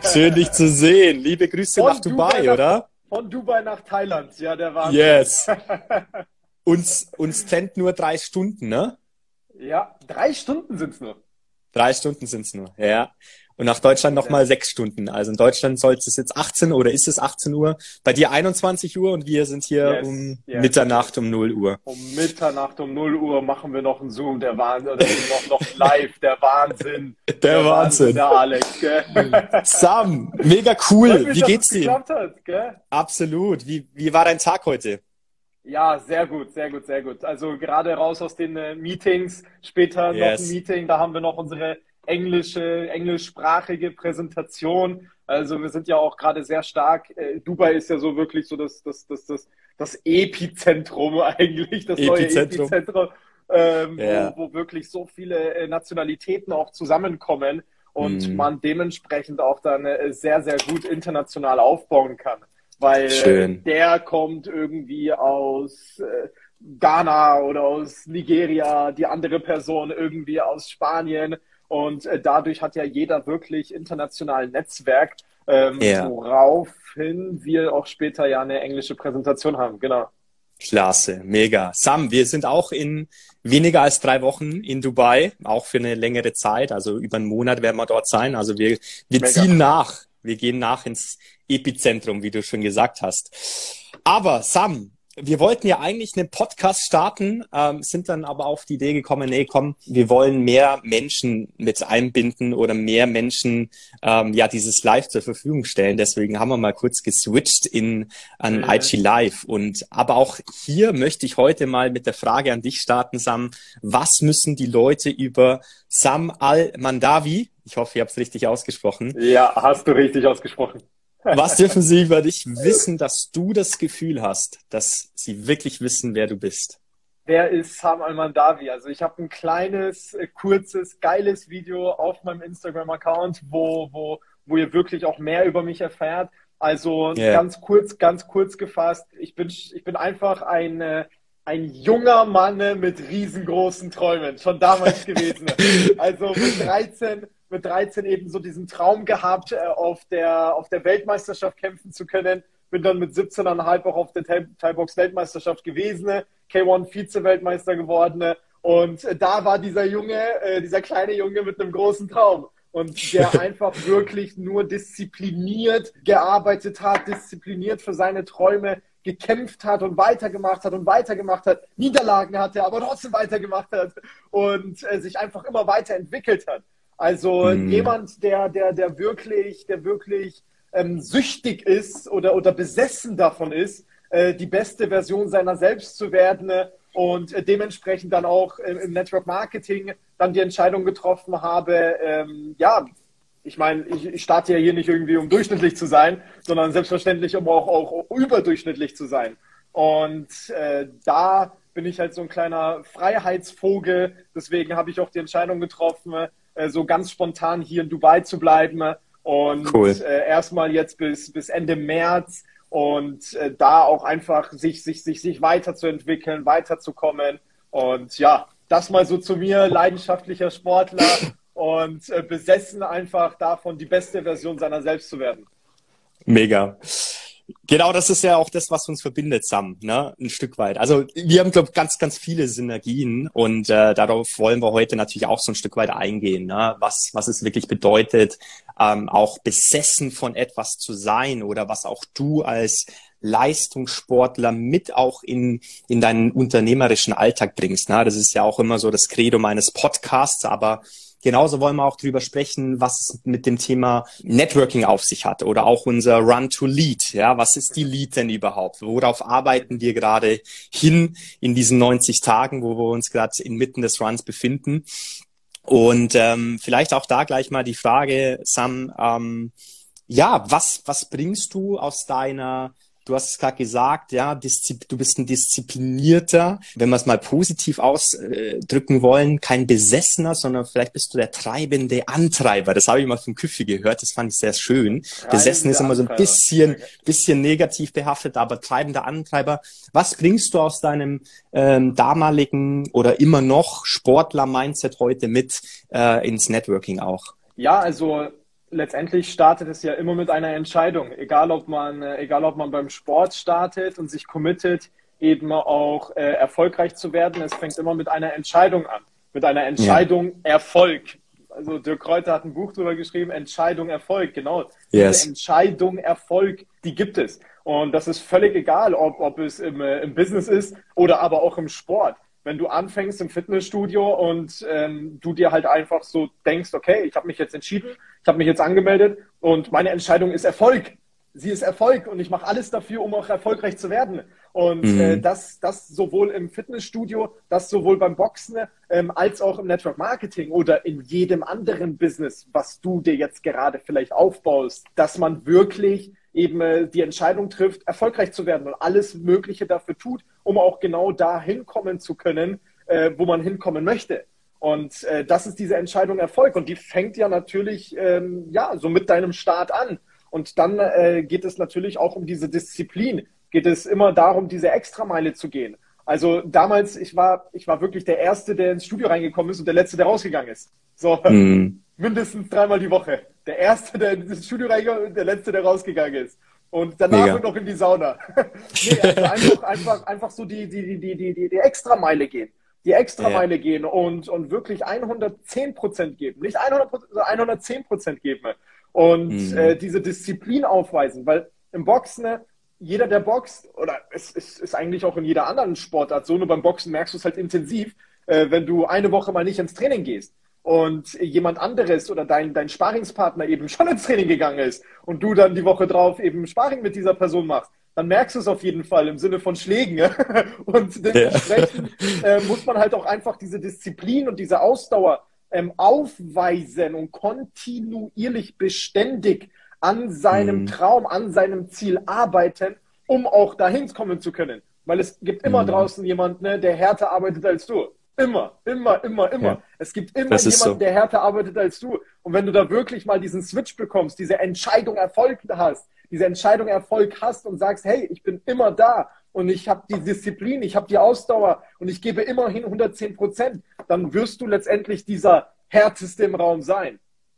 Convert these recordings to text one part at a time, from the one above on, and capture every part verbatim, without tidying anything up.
Schön, dich zu sehen. Liebe Grüße Von nach Dubai, Dubai nach, oder? von Dubai nach Thailand. Ja, der Wahnsinn. Yes. Uns, uns trennt nur drei Stunden, ne? Ja, drei Stunden sind's nur. Drei Stunden sind's nur, ja. Und nach Deutschland nochmal sechs Stunden. Also in Deutschland soll es jetzt achtzehn oder ist es achtzehn Uhr? Bei dir einundzwanzig Uhr und wir sind hier Yes, um yes, Mitternacht yes. um null Uhr. Um Mitternacht, um null Uhr machen wir noch einen Zoom, der Wahnsinn, oder noch, noch live, der Wahnsinn. Der, Der Wahnsinn. der Alex, gell? Sam, mega Freut cool. mich, Wie dass geht's es dir? geklappt hat, gell? Absolut. Wie, wie war dein Tag heute? Ja, sehr gut, sehr gut, sehr gut. Also gerade raus aus den äh, Meetings, später noch ein Yes. Meeting, da haben wir noch unsere englische, englischsprachige Präsentation. Also wir sind ja auch gerade sehr stark. Äh, Dubai ist ja so wirklich so das, das, das, das, das Epizentrum eigentlich, das neue Epizentrum. Epizentrum, ähm, Ja. wo, wo wirklich so viele äh, Nationalitäten auch zusammenkommen und Hm. man dementsprechend auch dann äh, sehr, sehr gut international aufbauen kann. Weil äh, Schön. der kommt irgendwie aus äh, Ghana oder aus Nigeria, die andere Person irgendwie aus Spanien. Und äh, dadurch hat ja jeder wirklich international Netzwerk, ähm, Ja. woraufhin wir auch später ja eine englische Präsentation haben. Genau. Klasse, mega. Sam, wir sind auch in weniger als drei Wochen in Dubai, auch für eine längere Zeit, also über einen Monat werden wir dort sein. Also wir, wir Mega. ziehen nach, wir gehen nach ins Epizentrum, wie du schon gesagt hast. Aber Sam, wir wollten ja eigentlich einen Podcast starten, ähm, sind dann aber auf die Idee gekommen, nee, komm, wir wollen mehr Menschen mit einbinden oder mehr Menschen ähm, ja dieses Live zur Verfügung stellen. Deswegen haben wir mal kurz geswitcht in an Mhm. I G Live. Und aber auch hier möchte ich heute mal mit der Frage an dich starten, Sam. Was müssen die Leute über Sam Al-Mandawi, ich hoffe, ich habe es richtig ausgesprochen, Ja, hast du richtig ausgesprochen. was dürfen sie über dich wissen, dass du das Gefühl hast, dass sie wirklich wissen, wer du bist? Wer ist Sam Al-Mandawi? Also ich habe ein kleines, äh, kurzes, geiles Video auf meinem Instagram-Account, wo, wo, wo ihr wirklich auch mehr über mich erfährt. Also Ja. ganz kurz, ganz kurz gefasst. Ich bin, ich bin einfach ein, äh, ein junger Mann mit riesengroßen Träumen, schon damals gewesen. Also mit dreizehn, mit dreizehn eben so diesen Traum gehabt, äh, auf der, auf der Weltmeisterschaft kämpfen zu können. Bin dann mit siebzehn Komma fünf auch auf der Thai-Box-Weltmeisterschaft gewesen, K eins Vize-Weltmeister geworden. Und äh, da war dieser Junge, äh, dieser kleine Junge mit einem großen Traum. Und der einfach wirklich nur diszipliniert gearbeitet hat, diszipliniert für seine Träume gekämpft hat und weitergemacht hat und weitergemacht hat, Niederlagen hatte, aber trotzdem weitergemacht hat und äh, sich einfach immer weiterentwickelt hat. Also Mhm. jemand, der, der, der wirklich, der wirklich ähm, süchtig ist oder, oder besessen davon ist, äh, die beste Version seiner selbst zu werden äh, und äh, dementsprechend dann auch äh, im Network Marketing dann die Entscheidung getroffen habe, ähm, ja, ich meine, ich, ich starte ja hier nicht irgendwie, um durchschnittlich zu sein, sondern selbstverständlich, um auch, auch überdurchschnittlich zu sein. Und äh, da bin ich halt so ein kleiner Freiheitsvogel. Deswegen habe ich auch die Entscheidung getroffen, äh, so ganz spontan hier in Dubai zu bleiben. Und Cool. äh, erstmal jetzt bis, bis Ende März und äh, da auch einfach sich, sich, sich, sich weiterzuentwickeln, weiterzukommen. Und ja, das mal so zu mir, leidenschaftlicher Sportler und äh, besessen einfach davon, die beste Version seiner selbst zu werden. Mega. Genau, das ist ja auch das, was uns verbindet, Sam, ne? Ein Stück weit. Also wir haben, glaube ich, ganz, ganz viele Synergien und äh, darauf wollen wir heute natürlich auch so ein Stück weit eingehen, ne? Was, was es wirklich bedeutet, ähm, auch besessen von etwas zu sein oder was auch du als Leistungssportler mit auch in, in deinen unternehmerischen Alltag bringst, ne? Das ist ja auch immer so das Credo meines Podcasts, aber genauso wollen wir auch drüber sprechen, was es mit dem Thema Networking auf sich hat oder auch unser Run to Lead. Ja, was ist die Lead denn überhaupt? Worauf arbeiten wir gerade hin in diesen neunzig Tagen, wo wir uns gerade inmitten des Runs befinden? Und ähm, vielleicht auch da gleich mal die Frage, Sam, ähm, ja, was was bringst du aus deiner Du hast es gerade gesagt, ja, Diszi- du bist ein disziplinierter, wenn wir es mal positiv ausdrücken wollen, kein Besessener, sondern vielleicht bist du der treibende Antreiber. Das habe ich mal von Küffi gehört, das fand ich sehr schön. Treibende Besessen ist immer so ein Antreiber. bisschen, Okay. bisschen negativ behaftet, aber treibender Antreiber. Was bringst du aus deinem ähm, damaligen oder immer noch Sportler-Mindset heute mit äh, ins Networking auch? Ja, also letztendlich startet es ja immer mit einer Entscheidung. Egal ob man, äh, egal ob man beim Sport startet und sich committet, eben auch äh, erfolgreich zu werden. Es fängt immer mit einer Entscheidung an. Mit einer Entscheidung ja. Erfolg. Also Dirk Kräuter hat ein Buch drüber geschrieben, Entscheidung Erfolg. Genau. Yes. Diese Entscheidung Erfolg, die gibt es. Und das ist völlig egal, ob, ob es im, äh, im Business ist oder aber auch im Sport. Wenn du anfängst im Fitnessstudio und ähm, du dir halt einfach so denkst, okay, ich habe mich jetzt entschieden, ich habe mich jetzt angemeldet und meine Entscheidung ist Erfolg. Sie ist Erfolg und ich mache alles dafür, um auch erfolgreich zu werden. Und mhm. äh, das, das sowohl im Fitnessstudio, das sowohl beim Boxen ähm, als auch im Network Marketing oder in jedem anderen Business, was du dir jetzt gerade vielleicht aufbaust, dass man wirklich eben äh, die Entscheidung trifft, erfolgreich zu werden und alles Mögliche dafür tut, um auch genau da hinkommen zu können, äh, wo man hinkommen möchte. Und äh, das ist diese Entscheidung Erfolg. Und die fängt ja natürlich ähm, ja so mit deinem Start an. Und dann äh, geht es natürlich auch um diese Disziplin. Geht es immer darum, diese Extrameile zu gehen. Also damals, ich war, ich war wirklich der Erste, der ins Studio reingekommen ist und der Letzte, der rausgegangen ist. So, mhm. mindestens dreimal die Woche. Der Erste, der ins Studio reingekommen ist und der Letzte, der rausgegangen ist. Und danach Mega. noch in die Sauna. nee, also einfach, einfach, einfach so die, die, die, die, die, die Extrameile gehen. Die Extrameile ja. gehen und, und wirklich hundertzehn Prozent geben. Nicht hundert Prozent, sondern hundertzehn Prozent geben. Und mhm. äh, diese Disziplin aufweisen. Weil im Boxen, ne, jeder, der boxt, oder es ist, ist eigentlich auch in jeder anderen Sportart so, nur beim Boxen merkst du es halt intensiv, äh, wenn du eine Woche mal nicht ins Training gehst und jemand anderes oder dein, dein Sparingspartner eben schon ins Training gegangen ist und du dann die Woche drauf eben Sparring mit dieser Person machst, dann merkst du es auf jeden Fall im Sinne von Schlägen. Und dementsprechend ja. äh, muss man halt auch einfach diese Disziplin und diese Ausdauer ähm, aufweisen und kontinuierlich beständig an seinem mhm. Traum, an seinem Ziel arbeiten, um auch dahin kommen zu können. Weil es gibt immer mhm. draußen jemanden, ne, der härter arbeitet als du. Immer, immer, immer, immer. Ja. Es gibt immer jemanden, so. der härter arbeitet als du. Und wenn du da wirklich mal diesen Switch bekommst, diese Entscheidung Erfolg hast, diese Entscheidung Erfolg hast und sagst, hey, ich bin immer da und ich habe die Disziplin, ich habe die Ausdauer und ich gebe immerhin hundertzehn Prozent, dann wirst du letztendlich dieser Härteste im Raum sein.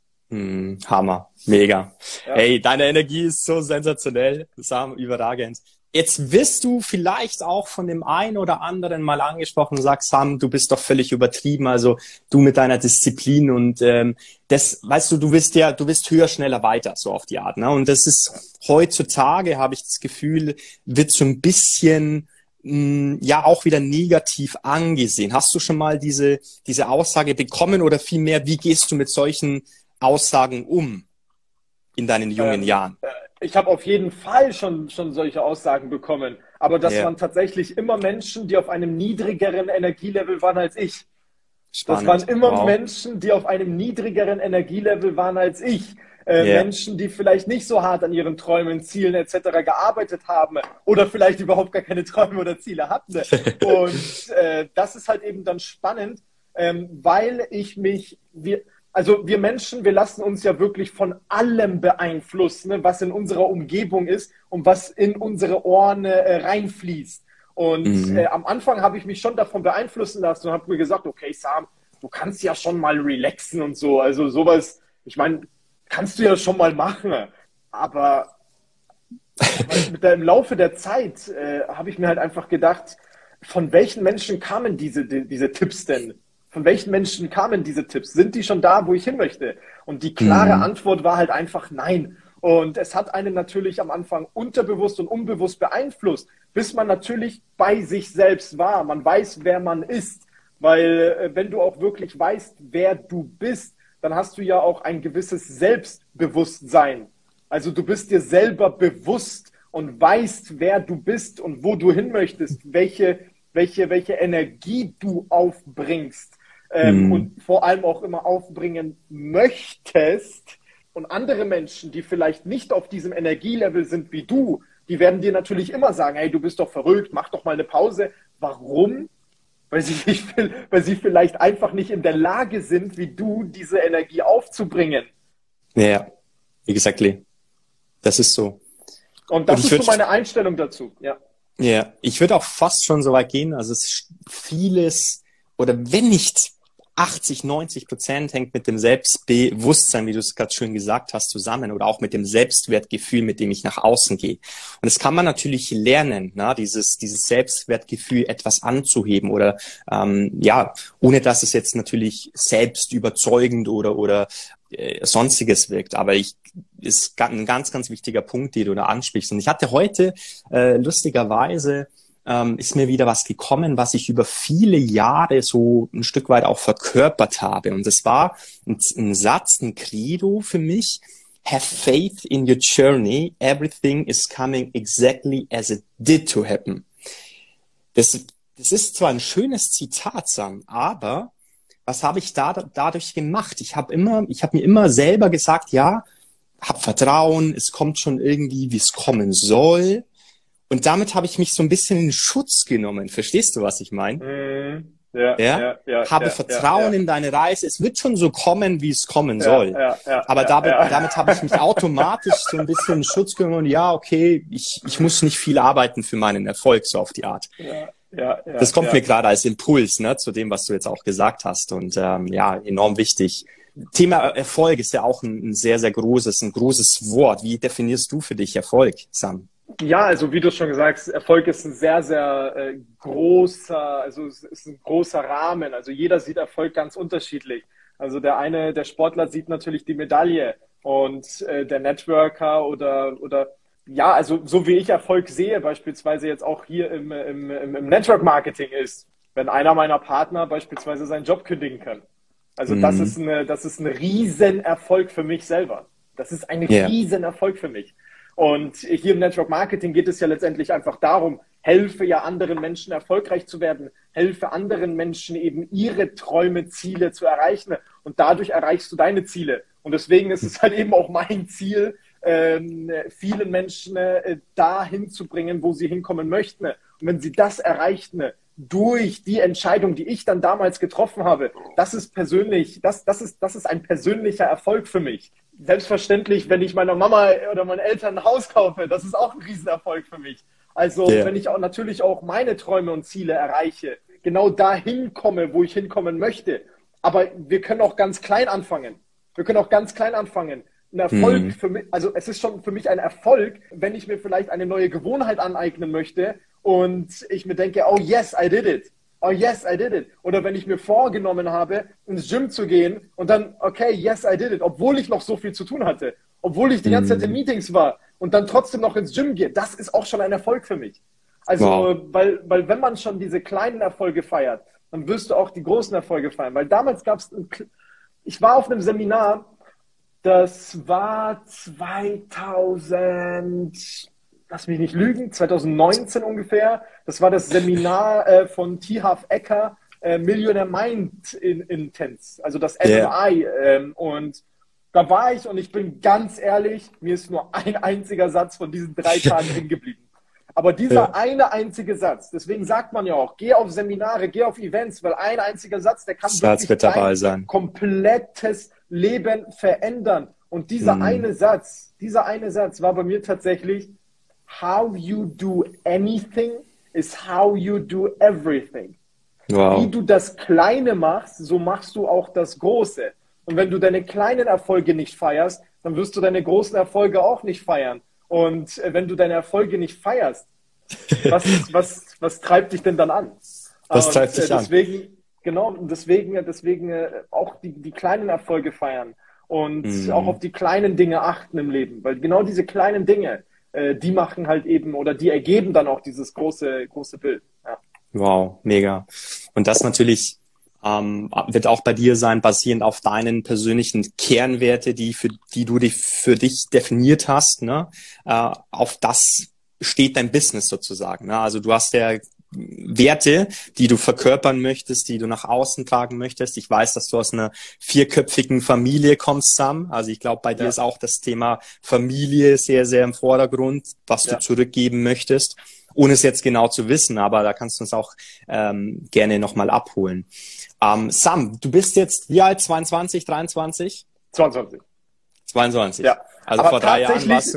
Hm, Hammer, mega. Ja. Ey, deine Energie ist so sensationell, Sam, überragend. Jetzt wirst du vielleicht auch von dem einen oder anderen mal angesprochen und sagst, Sam, du bist doch völlig übertrieben, also du mit deiner Disziplin und ähm, das, weißt du, du bist ja, du bist höher, schneller, weiter, so auf die Art, ne? Und das ist heutzutage, habe ich das Gefühl, wird so ein bisschen mh, ja auch wieder negativ angesehen. Hast du schon mal diese diese Aussage bekommen oder vielmehr, wie gehst du mit solchen Aussagen um in deinen jungen ähm, Jahren? Ich habe auf jeden Fall schon, schon solche Aussagen bekommen, aber das ja. waren tatsächlich immer Menschen, die auf einem niedrigeren Energielevel waren als ich. Spannend. Das waren immer wow. Menschen, die auf einem niedrigeren Energielevel waren als ich. Äh, yeah. Menschen, die vielleicht nicht so hart an ihren Träumen, Zielen et cetera gearbeitet haben oder vielleicht überhaupt gar keine Träume oder Ziele hatten. Und äh, das ist halt eben dann spannend, ähm, weil ich mich... Wir, Also wir Menschen, wir lassen uns ja wirklich von allem beeinflussen, ne, was in unserer Umgebung ist und was in unsere Ohren äh, reinfließt. Und mhm. äh, am Anfang habe ich mich schon davon beeinflussen lassen und habe mir gesagt, okay Sam, du kannst ja schon mal relaxen und so. Also sowas, ich meine, kannst du ja schon mal machen. Aber mit der, im Laufe der Zeit äh, habe ich mir halt einfach gedacht, von welchen Menschen kamen diese, die, diese Tipps denn? Von welchen Menschen kamen diese Tipps? Sind die schon da, wo ich hin möchte? Und die klare mhm. Antwort war halt einfach nein. Und es hat einen natürlich am Anfang unterbewusst und unbewusst beeinflusst, bis man natürlich bei sich selbst war. Man weiß, wer man ist. Weil äh, wenn du auch wirklich weißt, wer du bist, dann hast du ja auch ein gewisses Selbstbewusstsein. Also du bist dir selber bewusst und weißt, wer du bist und wo du hin möchtest, welche, welche, welche Energie du aufbringst. Ähm, mhm. und vor allem auch immer aufbringen möchtest. Und andere Menschen, die vielleicht nicht auf diesem Energielevel sind wie du, die werden dir natürlich immer sagen, hey, du bist doch verrückt, mach doch mal eine Pause. Warum? Weil sie, nicht, weil sie vielleicht einfach nicht in der Lage sind, wie du, diese Energie aufzubringen. Ja, exactly. Das ist so. Und das Und ist so meine Einstellung dazu. Ja, ja, ich würde auch fast schon so weit gehen, also es ist vieles, oder wenn nicht achtzig, neunzig Prozent hängt mit dem Selbstbewusstsein, wie du es gerade schön gesagt hast, zusammen oder auch mit dem Selbstwertgefühl, mit dem ich nach außen gehe. Und das kann man natürlich lernen, ne? dieses, dieses Selbstwertgefühl etwas anzuheben oder ähm, ja, ohne dass es jetzt natürlich selbst überzeugend oder oder äh, sonstiges wirkt. Aber ich ist ein ganz, ganz wichtiger Punkt, den du da ansprichst. Und ich hatte heute äh, lustigerweise ähm, ist mir wieder was gekommen, was ich über viele Jahre so ein Stück weit auch verkörpert habe. Und das war ein, ein Satz, ein Credo für mich. Have faith in your journey. Everything is coming exactly as it did to happen. Das, das ist zwar ein schönes Zitat, Sam, aber was habe ich da dadurch gemacht? Ich habe immer, ich habe mir immer selber gesagt, ja, hab Vertrauen, es kommt schon irgendwie, wie es kommen soll. Und damit habe ich mich so ein bisschen in Schutz genommen. Verstehst du, was ich meine? Mm, ja, ja? Ja, ja, habe ja, Vertrauen ja, ja. in deine Reise. Es wird schon so kommen, wie es kommen Ja, soll. ja, ja, Aber ja, damit, ja. damit habe ich mich automatisch so ein bisschen in Schutz genommen. Ja, okay, ich, ich muss nicht viel arbeiten für meinen Erfolg, so auf die Art. Ja, ja, ja, das kommt ja. mir gerade als Impuls, ne, zu dem, was du jetzt auch gesagt hast. Und ähm, ja, enorm wichtig. Thema Erfolg ist ja auch ein, ein sehr, sehr großes, ein großes Wort. Wie definierst du für dich Erfolg, Sam? Ja, also wie du schon gesagt hast, Erfolg ist ein sehr, sehr äh, großer, also es ist ein großer Rahmen. Also jeder sieht Erfolg ganz unterschiedlich. Also der eine, der Sportler sieht natürlich die Medaille und äh, der Networker oder, oder ja, also so wie ich Erfolg sehe, beispielsweise jetzt auch hier im, im, im Network Marketing ist, wenn einer meiner Partner beispielsweise seinen Job kündigen kann. Also Mhm. das ist eine, das ist ein Riesenerfolg für mich selber. Das ist ein Yeah. Riesenerfolg für mich. Und hier im Network Marketing geht es ja letztendlich einfach darum, helfe ja anderen Menschen erfolgreich zu werden, helfe anderen Menschen eben ihre Träume, Ziele zu erreichen und dadurch erreichst du deine Ziele. Und deswegen ist es halt eben auch mein Ziel, ähm, vielen Menschen äh, dahin zu bringen, wo sie hinkommen möchten. Und wenn sie das erreichten, durch die Entscheidung, die ich dann damals getroffen habe, das ist persönlich, das, das ist, das ist ein persönlicher Erfolg für mich. Selbstverständlich, wenn ich meiner Mama oder meinen Eltern ein Haus kaufe, das ist auch ein Riesenerfolg für mich. Also Yeah. wenn ich auch natürlich auch meine Träume und Ziele erreiche, genau dahin komme, wo ich hinkommen möchte. Aber wir können auch ganz klein anfangen. Wir können auch ganz klein anfangen. Ein Erfolg Mhm. für mich, also es ist schon für mich ein Erfolg, wenn ich mir vielleicht eine neue Gewohnheit aneignen möchte und ich mir denke, oh yes, I did it. Oh yes, I did it. Oder wenn ich mir vorgenommen habe, ins Gym zu gehen und dann, okay, yes, I did it, obwohl ich noch so viel zu tun hatte, obwohl ich die ganze Zeit in Meetings war und dann trotzdem noch ins Gym gehe, das ist auch schon ein Erfolg für mich. Also, Wow. weil, weil wenn man schon diese kleinen Erfolge feiert, dann wirst du auch die großen Erfolge feiern. Weil damals gab es, ich war auf einem Seminar, das war zweitausend, lass mich nicht lügen, zweitausendneunzehn ungefähr. Das war das Seminar äh, von T. Harv Eker, äh, Millionaire Mind in, Intense, also das M M I. Yeah. Ähm, und da war ich und ich bin ganz ehrlich, mir ist nur ein einziger Satz von diesen drei Tagen hängen geblieben. Aber dieser ja. eine einzige Satz, deswegen sagt man ja auch, geh auf Seminare, geh auf Events, weil ein einziger Satz, der kann Satz wirklich dein sein. komplettes Leben verändern. Und dieser mhm. eine Satz, dieser eine Satz war bei mir tatsächlich, how you do anything is how you do everything. Wow. Wie du das Kleine machst, so machst du auch das Große. Und wenn du deine kleinen Erfolge nicht feierst, dann wirst du deine großen Erfolge auch nicht feiern. Und wenn du deine Erfolge nicht feierst, was, was, was treibt dich denn dann an? Was treibt dich äh, deswegen, an? Genau, deswegen, deswegen äh, auch die, die kleinen Erfolge feiern und mhm. auch auf die kleinen Dinge achten im Leben. Weil genau diese kleinen Dinge, äh, die machen halt eben oder die ergeben dann auch dieses große, große Bild. Ja. Wow, mega. Und das natürlich ähm, wird auch bei dir sein, basierend auf deinen persönlichen Kernwerte, die für die du dich für dich definiert hast. Ne? Äh, auf das steht dein Business sozusagen. Ne? Also du hast ja Werte, die du verkörpern möchtest, die du nach außen tragen möchtest. Ich weiß, dass du aus einer vierköpfigen Familie kommst, Sam. Also ich glaube, bei dir ja. ist auch das Thema Familie sehr, sehr im Vordergrund, was ja. du zurückgeben möchtest, ohne es jetzt genau zu wissen, aber da kannst du uns auch ähm, gerne nochmal abholen. Ähm, Sam, du bist jetzt wie alt? zweiundzwanzig, dreiundzwanzig? zweiundzwanzig. zweiundzwanzig. Ja. Also aber vor drei Jahren warst du...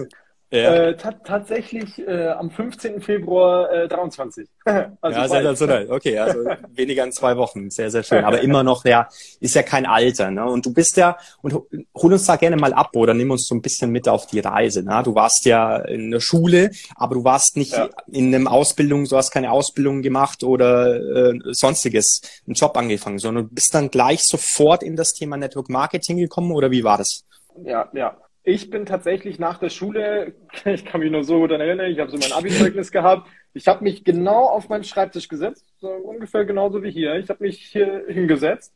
Ja, Äh, ta tatsächlich äh, am fünfzehnten Februar äh, dreiundzwanzig. Also ja, bald. sensationell. Okay, also weniger in zwei Wochen. Sehr, sehr schön. Aber immer noch, ja, ist ja kein Alter, ne? Und du bist ja, und hol uns da gerne mal ab oder nimm uns so ein bisschen mit auf die Reise, ne? Du warst ja in der Schule, aber du warst nicht Ja. in einem Ausbildung, du hast keine Ausbildung gemacht oder äh, sonstiges, einen Job angefangen, sondern du bist dann gleich sofort in das Thema Network Marketing gekommen oder wie war das? Ja, ja. Ich bin tatsächlich nach der Schule, ich kann mich nur so gut daran erinnern, ich habe so mein Abi-Zeugnis gehabt. Ich habe mich genau auf meinen Schreibtisch gesetzt, so ungefähr genauso wie hier. Ich habe mich hier hingesetzt,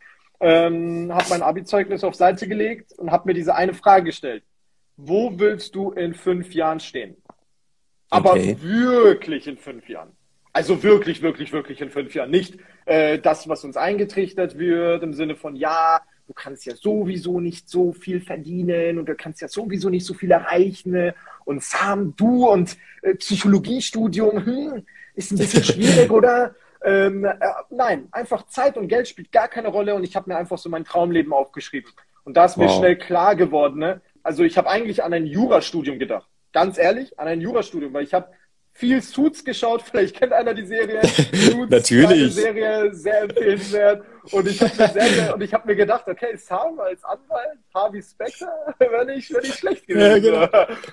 ähm, habe mein Abi-Zeugnis auf Seite gelegt und habe mir diese eine Frage gestellt. Wo willst du in fünf Jahren stehen? Aber Okay. wirklich in fünf Jahren. Also wirklich, wirklich, wirklich in fünf Jahren. Nicht äh, das, was uns eingetrichtert wird, im Sinne von, ja, du kannst ja sowieso nicht so viel verdienen und du kannst ja sowieso nicht so viel erreichen. Ne? Und Sam, du und äh, Psychologiestudium, hm, ist ein bisschen schwierig, oder? Ähm, äh, nein, einfach Zeit und Geld spielt gar keine Rolle und ich habe mir einfach so mein Traumleben aufgeschrieben. Und da ist mir Wow. schnell klar geworden, ne? Also ich habe eigentlich an ein Jurastudium gedacht. Ganz ehrlich, an ein Jurastudium, weil ich habe viel Suits geschaut, vielleicht kennt einer die Serie. Suits, geile Natürlich. Serie, sehr empfehlenswert. Und ich habe mir, sehr, sehr, und ich hab mir gedacht, okay, Sam als Anwalt, Harvey Specter, wäre nicht, wär nicht schlecht Ja, gewesen. genau.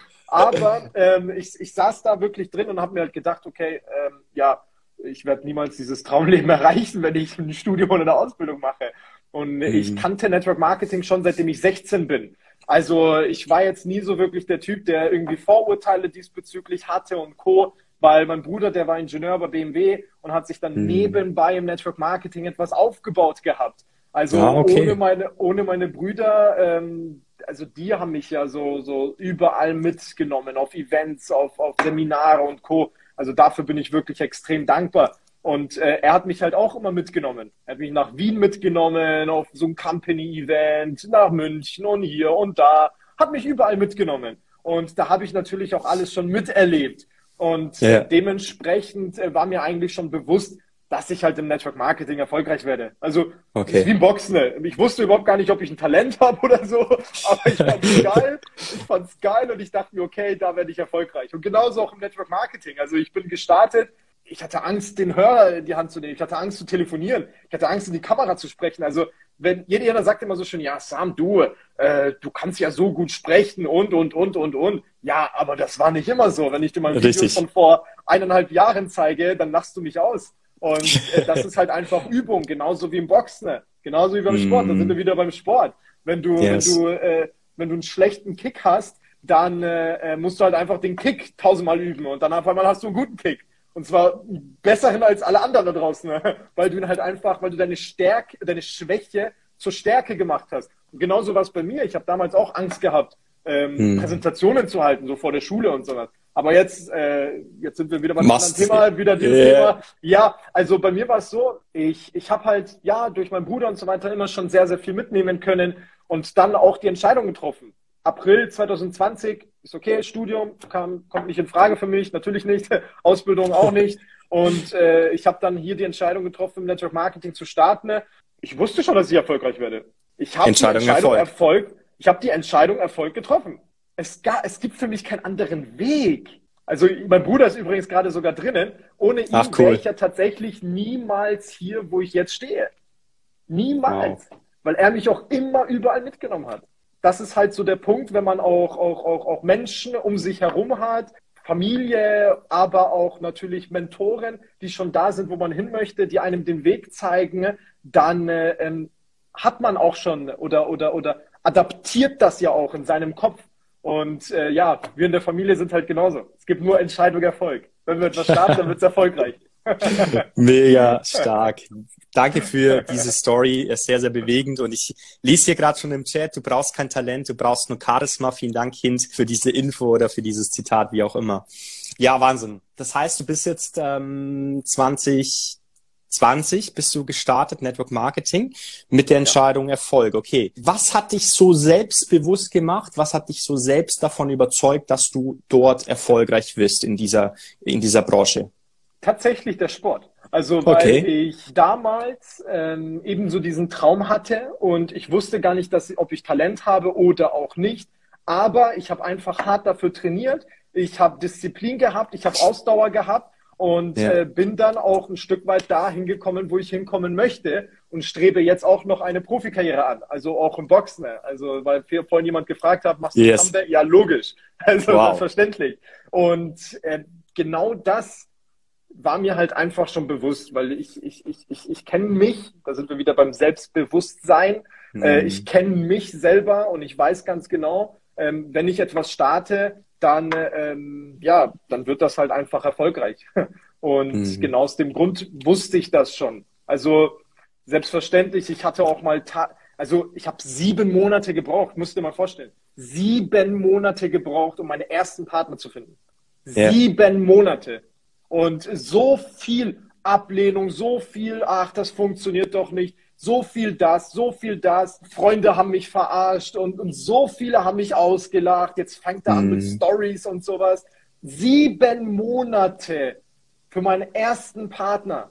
Aber ähm, ich, ich saß da wirklich drin und habe mir halt gedacht, okay, ähm, ja, ich werde niemals dieses Traumleben erreichen, wenn ich ein Studium oder eine Ausbildung mache. Und ich Mhm. kannte Network Marketing schon seitdem ich sechzehn bin. Also ich war jetzt nie so wirklich der Typ, der irgendwie Vorurteile diesbezüglich hatte und Co., weil mein Bruder, der war Ingenieur bei B M W und hat sich dann Mhm. nebenbei im Network Marketing etwas aufgebaut gehabt. Ah, Also ohne okay. meine, ohne meine Brüder, ähm, also die haben mich ja so, so überall mitgenommen, auf Events, auf, auf Seminare und Co. Also dafür bin ich wirklich extrem dankbar. Und äh, er hat mich halt auch immer mitgenommen. Er hat mich nach Wien mitgenommen, auf so ein Company-Event, nach München und hier und da. Hat mich überall mitgenommen. Und da habe ich natürlich auch alles schon miterlebt. Und äh, Ja, dementsprechend äh, war mir eigentlich schon bewusst, dass ich halt im Network Marketing erfolgreich werde. Also das ist wie okay. im Boxen. Ne? Ich wusste überhaupt gar nicht, ob ich ein Talent habe oder so, aber ich fand's geil. Ich fand's geil und ich dachte mir, okay, da werde ich erfolgreich. Und genauso auch im Network Marketing. Also ich bin gestartet. Ich hatte Angst, den Hörer in die Hand zu nehmen. Ich hatte Angst zu telefonieren. Ich hatte Angst, in die Kamera zu sprechen. Also wenn jeder sagt immer so schön, ja, Sam, du, äh, du kannst ja so gut sprechen und, und, und, und, und. Ja, aber das war nicht immer so. Wenn ich dir mal Videos Richtig. von vor eineinhalb Jahren zeige, dann lachst du mich aus. Und äh, das ist halt einfach Übung, genauso wie im Boxen, ne? Genauso wie beim Sport. Da sind wir Mhm. wieder beim Sport. Wenn du, wenn Yes. du, äh, wenn du einen schlechten Kick hast, dann äh, musst du halt einfach den Kick tausendmal üben und dann auf einmal hast du einen guten Kick. Und zwar besseren als alle anderen da draußen, ne? Weil du ihn halt einfach, weil du deine Stärke, deine Schwäche zur Stärke gemacht hast. Und genauso war es bei mir. Ich habe damals auch Angst gehabt, ähm, Mhm. Präsentationen zu halten, so vor der Schule und sowas. Aber jetzt, äh, jetzt sind wir wieder beim anderen Machst. Thema, wieder dieses Ja. Thema. Ja, also bei mir war es so, ich, ich habe halt, ja, durch meinen Bruder und so weiter immer schon sehr, sehr viel mitnehmen können und dann auch die Entscheidung getroffen. April zwanzig zwanzig ist okay, Studium kam, kommt nicht in Frage für mich, natürlich nicht, Ausbildung auch nicht. Und äh, ich habe dann hier die Entscheidung getroffen, im Network Marketing zu starten. Ich wusste schon, dass ich erfolgreich werde. Ich habe die Entscheidung Entscheidung Erfolg. Erfolg, ich habe die Entscheidung Erfolg getroffen. Es, ga, es gibt für mich keinen anderen Weg. Also mein Bruder ist übrigens gerade sogar drinnen. Ohne Ach, ihn wäre ich cool. ja tatsächlich niemals hier, wo ich jetzt stehe. Wow. Niemals. Weil er mich auch immer überall mitgenommen hat. Das ist halt so der Punkt, wenn man auch, auch, auch, auch Menschen um sich herum hat, Familie, aber auch natürlich Mentoren, die schon da sind, wo man hin möchte, die einem den Weg zeigen, dann äh, ähm, hat man auch schon oder, oder, oder adaptiert das ja auch in seinem Kopf. Und äh, ja, wir in der Familie sind halt genauso. Es gibt nur Entscheidung, Erfolg. Wenn wir etwas starten, dann wird es erfolgreich. Mega stark. Danke für diese Story. Ist sehr, sehr bewegend. Und ich lese hier gerade schon im Chat, du brauchst kein Talent, du brauchst nur Charisma. Vielen Dank, Kind, für diese Info oder für dieses Zitat, wie auch immer. Ja, Wahnsinn. Das heißt, du bist jetzt ähm, zwanzig zwanzig bist du gestartet, Network Marketing, mit der Ja. Entscheidung Erfolg. Okay. Was hat dich so selbstbewusst gemacht? Was hat dich so selbst davon überzeugt, dass du dort erfolgreich wirst in dieser, in dieser Branche? Tatsächlich der Sport. Also weil Okay. ich damals ähm, eben so diesen Traum hatte und ich wusste gar nicht, dass, ob ich Talent habe oder auch nicht. Aber ich habe einfach hart dafür trainiert. ich habe Disziplin gehabt, ich habe Ausdauer gehabt und Ja. äh, bin dann auch ein Stück weit da hingekommen, wo ich hinkommen möchte und strebe jetzt auch noch eine Profikarriere an, also auch im Boxen. Also, weil vorhin jemand gefragt hat, machst du Yes. Comeback? Ja, logisch. Also Wow. selbstverständlich. Und äh, genau das war mir halt einfach schon bewusst, weil ich, ich, ich, ich, ich kenne mich, da sind wir wieder beim Selbstbewusstsein, Mhm. äh, ich kenne mich selber und ich weiß ganz genau, ähm, wenn ich etwas starte, dann, ähm, ja, dann wird das halt einfach erfolgreich. Und Mhm. genau aus dem Grund wusste ich das schon. Also selbstverständlich, ich hatte auch mal, ta also ich habe sieben Monate gebraucht, musst du dir mal vorstellen, sieben Monate gebraucht, um meinen ersten Partner zu finden. Ja. Sieben Monate. Und so viel Ablehnung, so viel, ach, das funktioniert doch nicht, so viel das, so viel das, Freunde haben mich verarscht und, und so viele haben mich ausgelacht, jetzt fängt er an mit Mhm. Stories und sowas. Sieben Monate für meinen ersten Partner.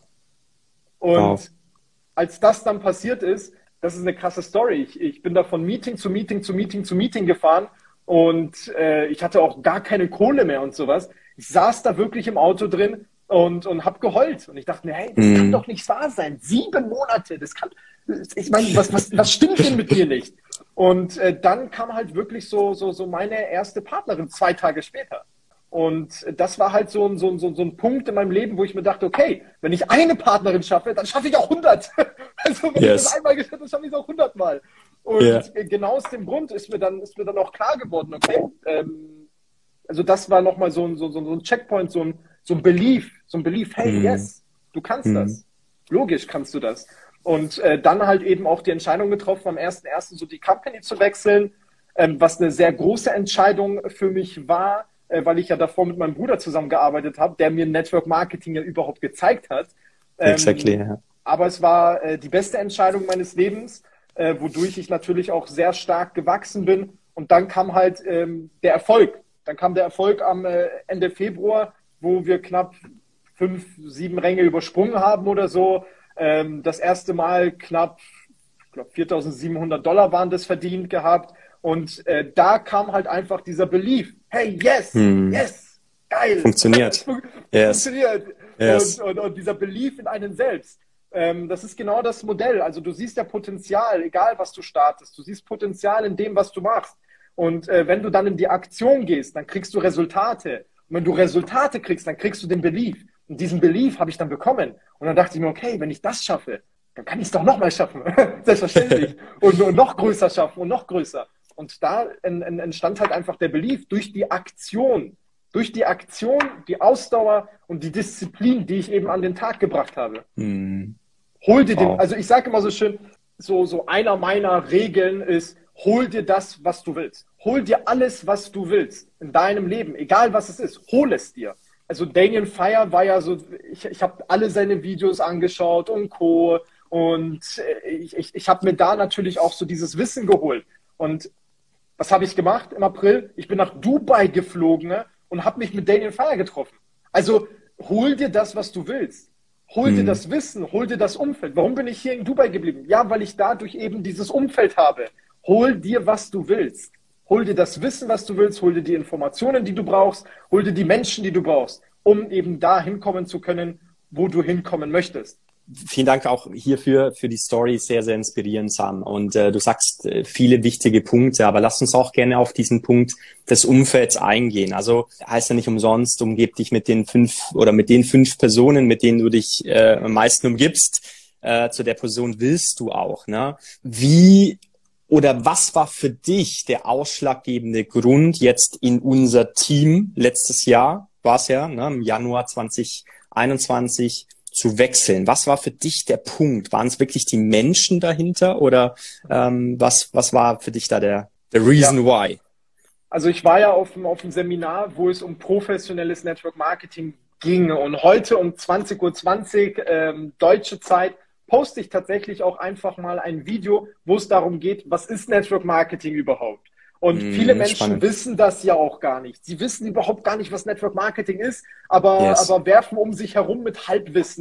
Und Wow. als das dann passiert ist, das ist eine krasse Story. Ich, ich bin da von Meeting zu Meeting zu Meeting zu Meeting gefahren und äh, ich hatte auch gar keine Kohle mehr und sowas. Ich saß da wirklich im Auto drin und, und habe geheult. Und ich dachte mir, hey, das kann Mhm. doch nicht wahr sein. Sieben Monate, das kann, ich meine, was, was, was stimmt denn mit mir nicht? Und äh, dann kam halt wirklich so, so, so meine erste Partnerin zwei Tage später. Und das war halt so ein, so, ein, so ein Punkt in meinem Leben, wo ich mir dachte, okay, wenn ich eine Partnerin schaffe, dann schaffe ich auch hundert. Also wenn Yes. ich das einmal geschafft habe, dann schaffe ich es auch hundert Mal. Und Ja. genau aus dem Grund ist mir dann, ist mir dann auch klar geworden, okay, ähm, also das war nochmal so ein, so, so ein Checkpoint, so ein, so ein Belief, so ein Belief, hey, Mhm. yes, du kannst Mhm. das. Logisch kannst du das. Und äh, dann halt eben auch die Entscheidung getroffen, am ersten ersten so die Company zu wechseln, ähm, was eine sehr große Entscheidung für mich war, äh, weil ich ja davor mit meinem Bruder zusammengearbeitet habe, der mir Network Marketing ja überhaupt gezeigt hat. Ähm, Exactly, ja. Aber es war äh, die beste Entscheidung meines Lebens, äh, wodurch ich natürlich auch sehr stark gewachsen bin. Und dann kam halt ähm, der Erfolg. Dann kam der Erfolg am äh, Ende Februar, wo wir knapp fünf, sieben Ränge übersprungen haben oder so. Ähm, das erste Mal knapp, ich glaube, viertausendsiebenhundert Dollar waren das verdient gehabt. Und äh, da kam halt einfach dieser Belief. Hey, yes, Hm. yes, geil. Funktioniert. Fun Yes. Funktioniert. Yes. Und, und, und dieser Belief in einen selbst. Ähm, das ist genau das Modell. Also du siehst ja Potenzial, egal was du startest. Du siehst Potenzial in dem, was du machst. Und äh, wenn du dann in die Aktion gehst, dann kriegst du Resultate. Und wenn du Resultate kriegst, dann kriegst du den Belief. Und diesen Belief habe ich dann bekommen. Und dann dachte ich mir, okay, wenn ich das schaffe, dann kann ich es doch nochmal schaffen. Selbstverständlich. Und, und noch größer schaffen und noch größer. Und da en, en, entstand halt einfach der Belief durch die Aktion. Durch die Aktion, die Ausdauer und die Disziplin, die ich eben an den Tag gebracht habe. Hm. Hol dir den, Wow. also ich sage immer so schön, so, so einer meiner Regeln ist, hol dir das, was du willst. Hol dir alles, was du willst in deinem Leben, egal was es ist. Hol es dir. Also Daniel Fire war ja so, ich, ich habe alle seine Videos angeschaut und Co. Und ich, ich, ich habe mir da natürlich auch so dieses Wissen geholt. Und was habe ich gemacht im April? Ich bin nach Dubai geflogen, ne, und habe mich mit Daniel Fire getroffen. Also hol dir das, was du willst. Hol dir Hm. das Wissen, hol dir das Umfeld. Warum bin ich hier in Dubai geblieben? Ja, weil ich dadurch eben dieses Umfeld habe. Hol dir, was du willst. Hol dir das Wissen, was du willst. Hol dir die Informationen, die du brauchst. Hol dir die Menschen, die du brauchst, um eben da hinkommen zu können, wo du hinkommen möchtest. Vielen Dank auch hierfür, für die Story, sehr, sehr inspirierend, Sam. Und äh, du sagst äh, viele wichtige Punkte, aber lass uns auch gerne auf diesen Punkt des Umfelds eingehen. Also heißt ja nicht umsonst, umgib dich mit den fünf oder mit den fünf Personen, mit denen du dich äh, am meisten umgibst. Äh, zu der Person willst du auch, ne? Wie oder was war für dich der ausschlaggebende Grund jetzt in unser Team letztes Jahr, war es ja, ne, im Januar zwanzig einundzwanzig, zu wechseln? Was war für dich der Punkt? Waren es wirklich die Menschen dahinter oder ähm, was, was war für dich da der, der Reason Ja. why? Also ich war ja auf dem, auf dem Seminar, wo es um professionelles Network Marketing ging. Und heute um zwanzig Uhr zwanzig ähm, deutsche Zeit poste ich tatsächlich auch einfach mal ein Video, wo es darum geht, was ist Network Marketing überhaupt? Und Mm, viele Menschen spannend. wissen das ja auch gar nicht. Sie wissen überhaupt gar nicht, was Network Marketing ist, aber, Yes. aber werfen um sich herum mit Halbwissen.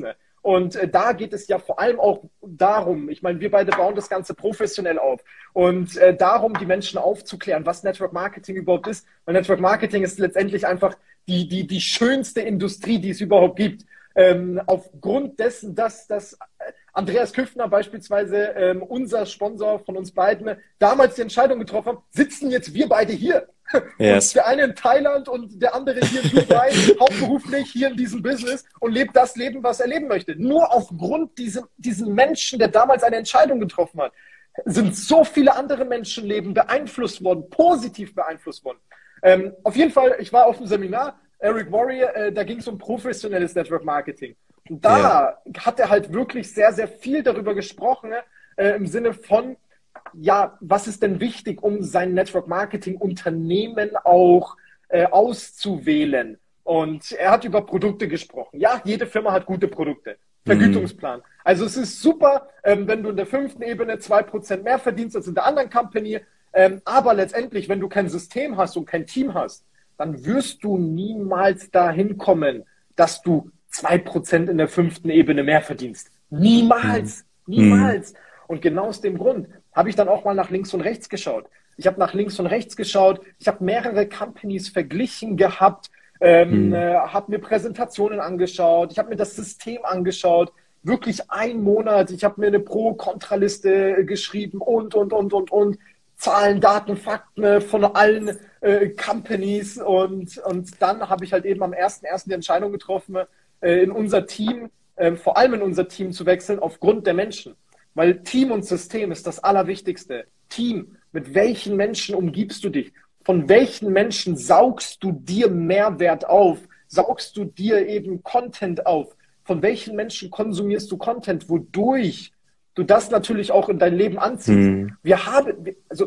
Und äh, da geht es ja vor allem auch darum, ich meine, wir beide bauen das Ganze professionell auf und äh, darum, die Menschen aufzuklären, was Network Marketing überhaupt ist. Weil Network Marketing ist letztendlich einfach die, die, die schönste Industrie, die es überhaupt gibt. Ähm, aufgrund dessen, dass, dass Andreas Küffner beispielsweise, ähm, unser Sponsor von uns beiden, damals die Entscheidung getroffen hat, sitzen jetzt wir beide hier. Yes. Und der eine in Thailand und der andere hier in Dubai, hauptberuflich hier in diesem Business und lebt das Leben, was er leben möchte. Nur aufgrund diesem, diesen Menschen, der damals eine Entscheidung getroffen hat, sind so viele andere Menschenleben beeinflusst worden, positiv beeinflusst worden. Ähm, auf jeden Fall, ich war auf dem Seminar, Eric Warrior, äh, da ging es um professionelles Network Marketing. Und da yeah. hat er halt wirklich sehr, sehr viel darüber gesprochen, äh, im Sinne von, ja, was ist denn wichtig, um sein Network-Marketing-Unternehmen auch äh, auszuwählen? Und er hat über Produkte gesprochen. Ja, jede Firma hat gute Produkte. Vergütungsplan. Mhm. Also es ist super, ähm, wenn du in der fünften Ebene zwei Prozent mehr verdienst als in der anderen Company. Ähm, aber letztendlich, wenn du kein System hast und kein Team hast, dann wirst du niemals dahin kommen, dass du zwei Prozent in der fünften Ebene mehr verdienst. Niemals. Mhm. Niemals. Mhm. Und genau aus dem Grund habe ich dann auch mal nach links und rechts geschaut. Ich habe nach links und rechts geschaut. Ich habe mehrere Companies verglichen gehabt, ähm, mhm. äh, habe mir Präsentationen angeschaut. Ich habe mir das System angeschaut. Wirklich ein Monat. Ich habe mir eine Pro-Kontra-Liste geschrieben und, und, und, und, und. Zahlen, Daten, Fakten von allen äh, Companies. Und, und dann habe ich halt eben am ersten ersten die Entscheidung getroffen, äh, in unser Team, äh, vor allem in unser Team zu wechseln, aufgrund der Menschen. Weil Team und System ist das Allerwichtigste. Team, mit welchen Menschen umgibst du dich? Von welchen Menschen saugst du dir Mehrwert auf? Saugst du dir eben Content auf? Von welchen Menschen konsumierst du Content, wodurch du das natürlich auch in dein Leben anziehst? Mhm. Wir haben, also,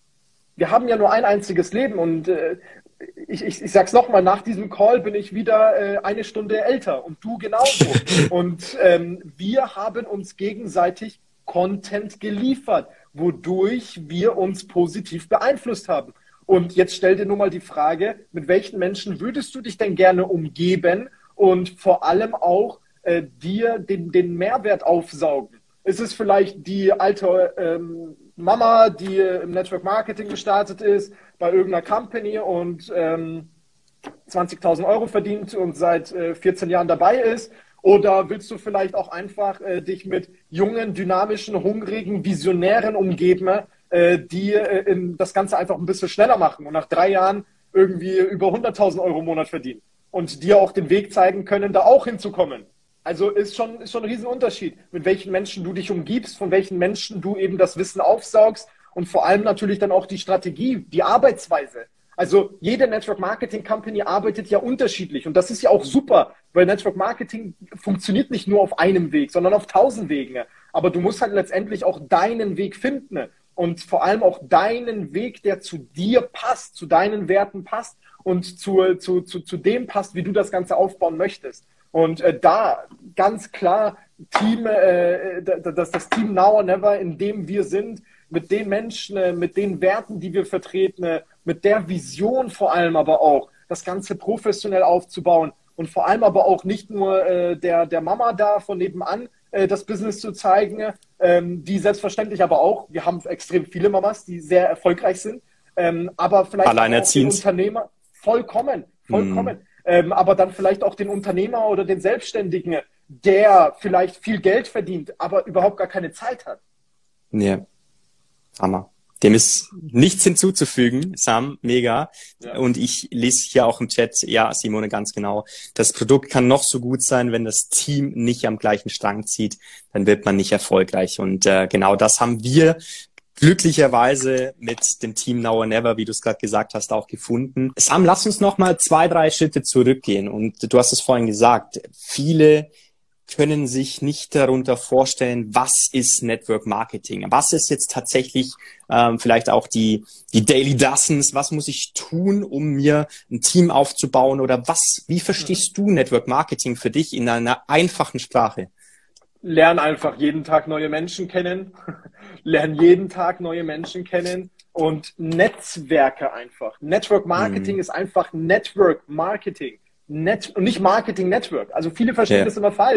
wir haben ja nur ein einziges Leben und äh, ich, ich, ich sag's nochmal, nach diesem Call bin ich wieder äh, eine Stunde älter und du genauso. Und ähm, wir haben uns gegenseitig Content geliefert, wodurch wir uns positiv beeinflusst haben. Und jetzt stell dir nur mal die Frage, mit welchen Menschen würdest du dich denn gerne umgeben und vor allem auch äh, dir den, den Mehrwert aufsaugen? Ist es vielleicht die alte ähm, Mama, die im Network Marketing gestartet ist, bei irgendeiner Company und ähm, zwanzigtausend Euro verdient und seit äh, vierzehn Jahren dabei ist? Oder willst du vielleicht auch einfach äh, dich mit jungen, dynamischen, hungrigen, Visionären umgeben, äh, die äh, in, das Ganze einfach ein bisschen schneller machen und nach drei Jahren irgendwie über hunderttausend Euro im Monat verdienen und dir auch den Weg zeigen können, da auch hinzukommen? Also ist schon, ist schon ein Riesenunterschied, mit welchen Menschen du dich umgibst, von welchen Menschen du eben das Wissen aufsaugst und vor allem natürlich dann auch die Strategie, die Arbeitsweise. Also jede Network Marketing Company arbeitet ja unterschiedlich und das ist ja auch super, weil Network Marketing funktioniert nicht nur auf einem Weg, sondern auf tausend Wegen. Aber du musst halt letztendlich auch deinen Weg finden und vor allem auch deinen Weg, der zu dir passt, zu deinen Werten passt und zu, zu, zu, zu dem passt, wie du das Ganze aufbauen möchtest. Und äh, da ganz klar Team, äh, das, das Team Now or Never, in dem wir sind, mit den Menschen, äh, mit den Werten, die wir vertreten, äh, mit der Vision vor allem aber auch, das Ganze professionell aufzubauen und vor allem aber auch nicht nur äh, der, der Mama da von nebenan äh, das Business zu zeigen, ähm, die selbstverständlich aber auch, wir haben extrem viele Mamas, die sehr erfolgreich sind, ähm, aber vielleicht auch den Unternehmer, vollkommen, vollkommen. Mm. Ähm, aber dann vielleicht auch den Unternehmer oder den Selbstständigen, der vielleicht viel Geld verdient, aber überhaupt gar keine Zeit hat. Ja, Hammer. Dem ist nichts hinzuzufügen, Sam, mega. Ja. Und ich lese hier auch im Chat, ja, Simone, ganz genau. Das Produkt kann noch so gut sein, wenn das Team nicht am gleichen Strang zieht, dann wird man nicht erfolgreich. Und äh, genau das haben wir glücklicherweise mit dem Team Now or Never, wie du es gerade gesagt hast, auch gefunden. Sam, lass uns noch mal zwei, drei Schritte zurückgehen. Und du hast es vorhin gesagt, viele können sich nicht darunter vorstellen, was ist Network Marketing? Was ist jetzt tatsächlich ähm, vielleicht auch die, die Daily Dozens? Was muss ich tun, um mir ein Team aufzubauen? Oder was, wie verstehst du Network Marketing für dich in einer einfachen Sprache? Lern einfach jeden Tag neue Menschen kennen. Lern jeden Tag neue Menschen kennen und Netzwerke einfach. Network Marketing hm. ist einfach Network Marketing. Net und nicht Marketing Network. Also viele verstehen yeah. das immer falsch.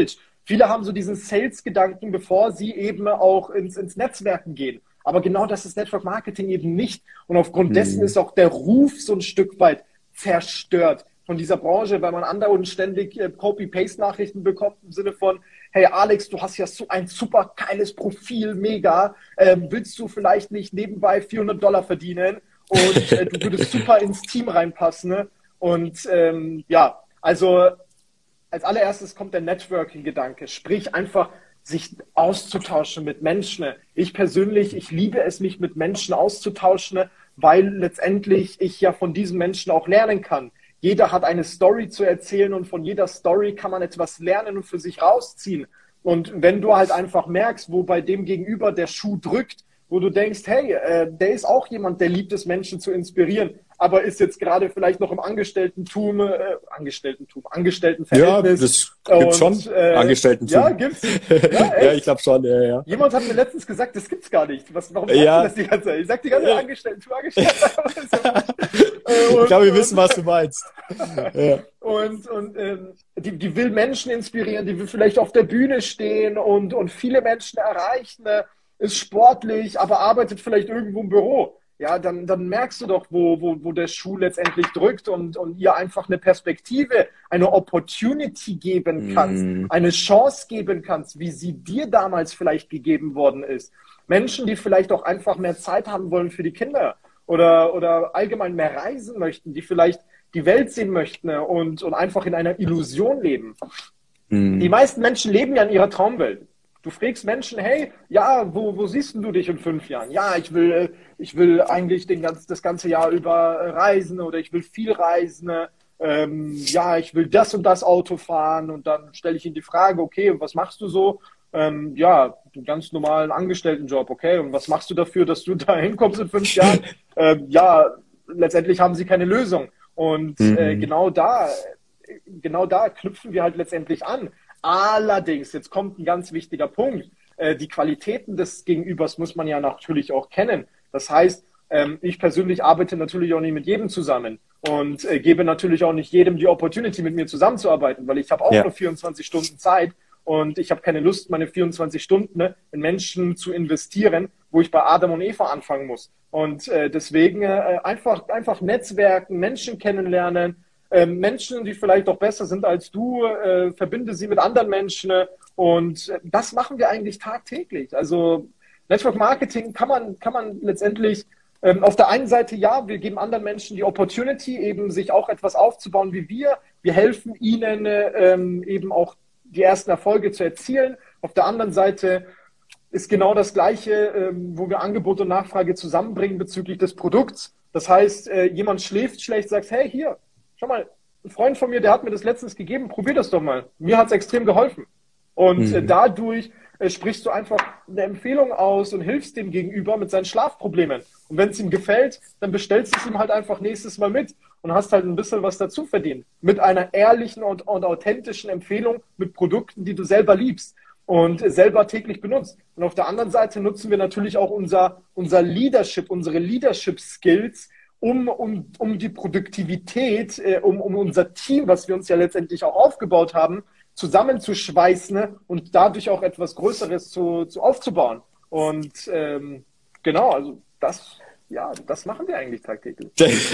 Viele haben so diesen Sales-Gedanken, bevor sie eben auch ins, ins Netzwerken gehen. Aber genau das ist Network Marketing eben nicht. Und aufgrund dessen ist auch der Ruf so ein Stück weit zerstört von dieser Branche, weil man andauernd ständig äh, Copy-Paste-Nachrichten bekommt im Sinne von, hey Alex, du hast ja so ein super geiles Profil, mega. Ähm, willst du vielleicht nicht nebenbei vierhundert Dollar verdienen? Und äh, du würdest super ins Team reinpassen. Ne? Und ähm, ja, also als allererstes kommt der Networking-Gedanke. Sprich einfach, sich auszutauschen mit Menschen. Ich persönlich, ich liebe es, mich mit Menschen auszutauschen, weil letztendlich ich ja von diesen Menschen auch lernen kann. Jeder hat eine Story zu erzählen und von jeder Story kann man etwas lernen und für sich rausziehen. Und wenn du halt einfach merkst, wo bei dem Gegenüber der Schuh drückt, wo du denkst, hey, äh, der ist auch jemand, der liebt es, Menschen zu inspirieren, aber ist jetzt gerade vielleicht noch im Angestellten-Tum, äh, Angestellten-Tum, Angestelltenverhältnis. Ja, das gibt's schon, äh, Angestellten-Tum. Ja, gibt's. Ja, ja, ich glaube schon, ja, ja. Jemand hat mir letztens gesagt, das gibt's gar nicht. Was, warum sagst ja. du das die ganze Zeit? Ich sag die ganze Zeit Angestellten-Tum, Angestellten-Tum. Ich glaube, wir wissen, was du meinst. Ja. Und, und ähm, die, die will Menschen inspirieren, die will vielleicht auf der Bühne stehen und, und viele Menschen erreichen, ne? Ist sportlich, aber arbeitet vielleicht irgendwo im Büro. Ja, dann, dann merkst du doch, wo, wo, wo der Schuh letztendlich drückt und, und ihr einfach eine Perspektive, eine Opportunity geben kannst, mm. eine Chance geben kannst, wie sie dir damals vielleicht gegeben worden ist. Menschen, die vielleicht auch einfach mehr Zeit haben wollen für die Kinder oder, oder allgemein mehr reisen möchten, die vielleicht die Welt sehen möchten und, und einfach in einer Illusion leben. Mm. Die meisten Menschen leben ja in ihrer Traumwelt. Du fragst Menschen, hey, ja, wo, wo siehst du dich in fünf Jahren? Ja, ich will, ich will eigentlich den ganz, das ganze Jahr über reisen oder ich will viel reisen. Ähm, ja, ich will das und das Auto fahren und dann stelle ich ihnen die Frage, okay, und was machst du so? Ähm, ja, einen ganz normalen Angestelltenjob, okay, und was machst du dafür, dass du da hinkommst in fünf Jahren? Ähm, ja, letztendlich haben sie keine Lösung. Und mhm. äh, genau da, genau da knüpfen wir halt letztendlich an. Allerdings, jetzt kommt ein ganz wichtiger Punkt. Äh, die Qualitäten des Gegenübers muss man ja natürlich auch kennen. Das heißt, ähm, ich persönlich arbeite natürlich auch nicht mit jedem zusammen und äh, gebe natürlich auch nicht jedem die Opportunity, mit mir zusammenzuarbeiten, weil ich habe auch ja. nur vierundzwanzig Stunden Zeit und ich habe keine Lust, meine vierundzwanzig Stunden ne, in Menschen zu investieren, wo ich bei Adam und Eva anfangen muss. Und äh, deswegen äh, einfach, einfach Netzwerken, Menschen kennenlernen, Menschen, die vielleicht auch besser sind als du, äh, verbinde sie mit anderen Menschen und das machen wir eigentlich tagtäglich. Also Network Marketing kann man, kann man letztendlich ähm, auf der einen Seite, ja, wir geben anderen Menschen die Opportunity, eben sich auch etwas aufzubauen wie wir. Wir helfen ihnen ähm, eben auch die ersten Erfolge zu erzielen. Auf der anderen Seite ist genau das Gleiche, ähm, wo wir Angebot und Nachfrage zusammenbringen bezüglich des Produkts. Das heißt, äh, jemand schläft schlecht, sagt, hey, hier, schau mal, ein Freund von mir, der hat mir das letztens gegeben, probier das doch mal. Mir hat es extrem geholfen. Und mhm. äh, dadurch äh, sprichst du einfach eine Empfehlung aus und hilfst dem Gegenüber mit seinen Schlafproblemen. Und wenn es ihm gefällt, dann bestellst du es ihm halt einfach nächstes Mal mit und hast halt ein bisschen was dazu verdient. Mit einer ehrlichen und, und authentischen Empfehlung mit Produkten, die du selber liebst und äh, selber täglich benutzt. Und auf der anderen Seite nutzen wir natürlich auch unser, unser Leadership, unsere Leadership-Skills, Um, um, um die Produktivität, äh, um, um unser Team, was wir uns ja letztendlich auch aufgebaut haben, zusammenzuschweißen ne? und dadurch auch etwas Größeres zu, zu aufzubauen. Und ähm, genau, also das, ja, das machen wir eigentlich tagtäglich.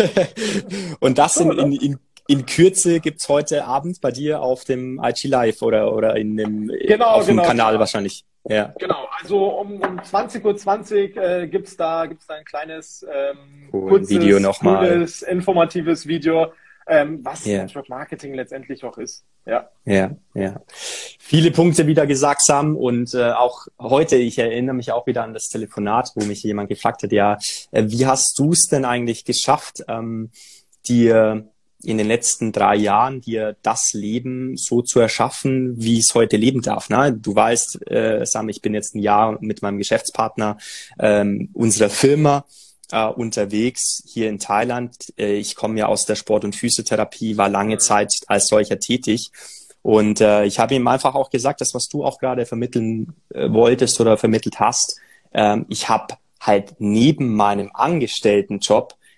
Und das so, in, in, in, in Kürze gibt's heute Abend bei dir auf dem I G Live oder, oder in dem, genau, auf dem genau, Kanal genau. wahrscheinlich. Ja. Genau, also um, um zwanzig Uhr zwanzig äh, gibt's da, gibt's da ein kleines, ähm, cool, kurzes, Video noch cooles, informatives Video, ähm, was yeah. Network Marketing letztendlich auch ist. Ja, ja, ja. Viele Punkte wieder gesagt haben und äh, auch heute, ich erinnere mich auch wieder an das Telefonat, wo mich jemand gefragt hat, ja, äh, wie hast du es denn eigentlich geschafft, ähm, dir in den letzten drei Jahren dir das Leben so zu erschaffen, wie es heute leben darf. Ne? Du weißt, äh, Sam, ich bin jetzt ein Jahr mit meinem Geschäftspartner ähm, unserer Firma äh, unterwegs hier in Thailand. Äh, ich komme ja aus der Sport- und Physiotherapie, war lange Zeit als solcher tätig. Und äh, ich habe ihm einfach auch gesagt, das, was du auch gerade vermitteln äh, wolltest oder vermittelt hast, ähm, ich habe halt neben meinem Angestelltenjob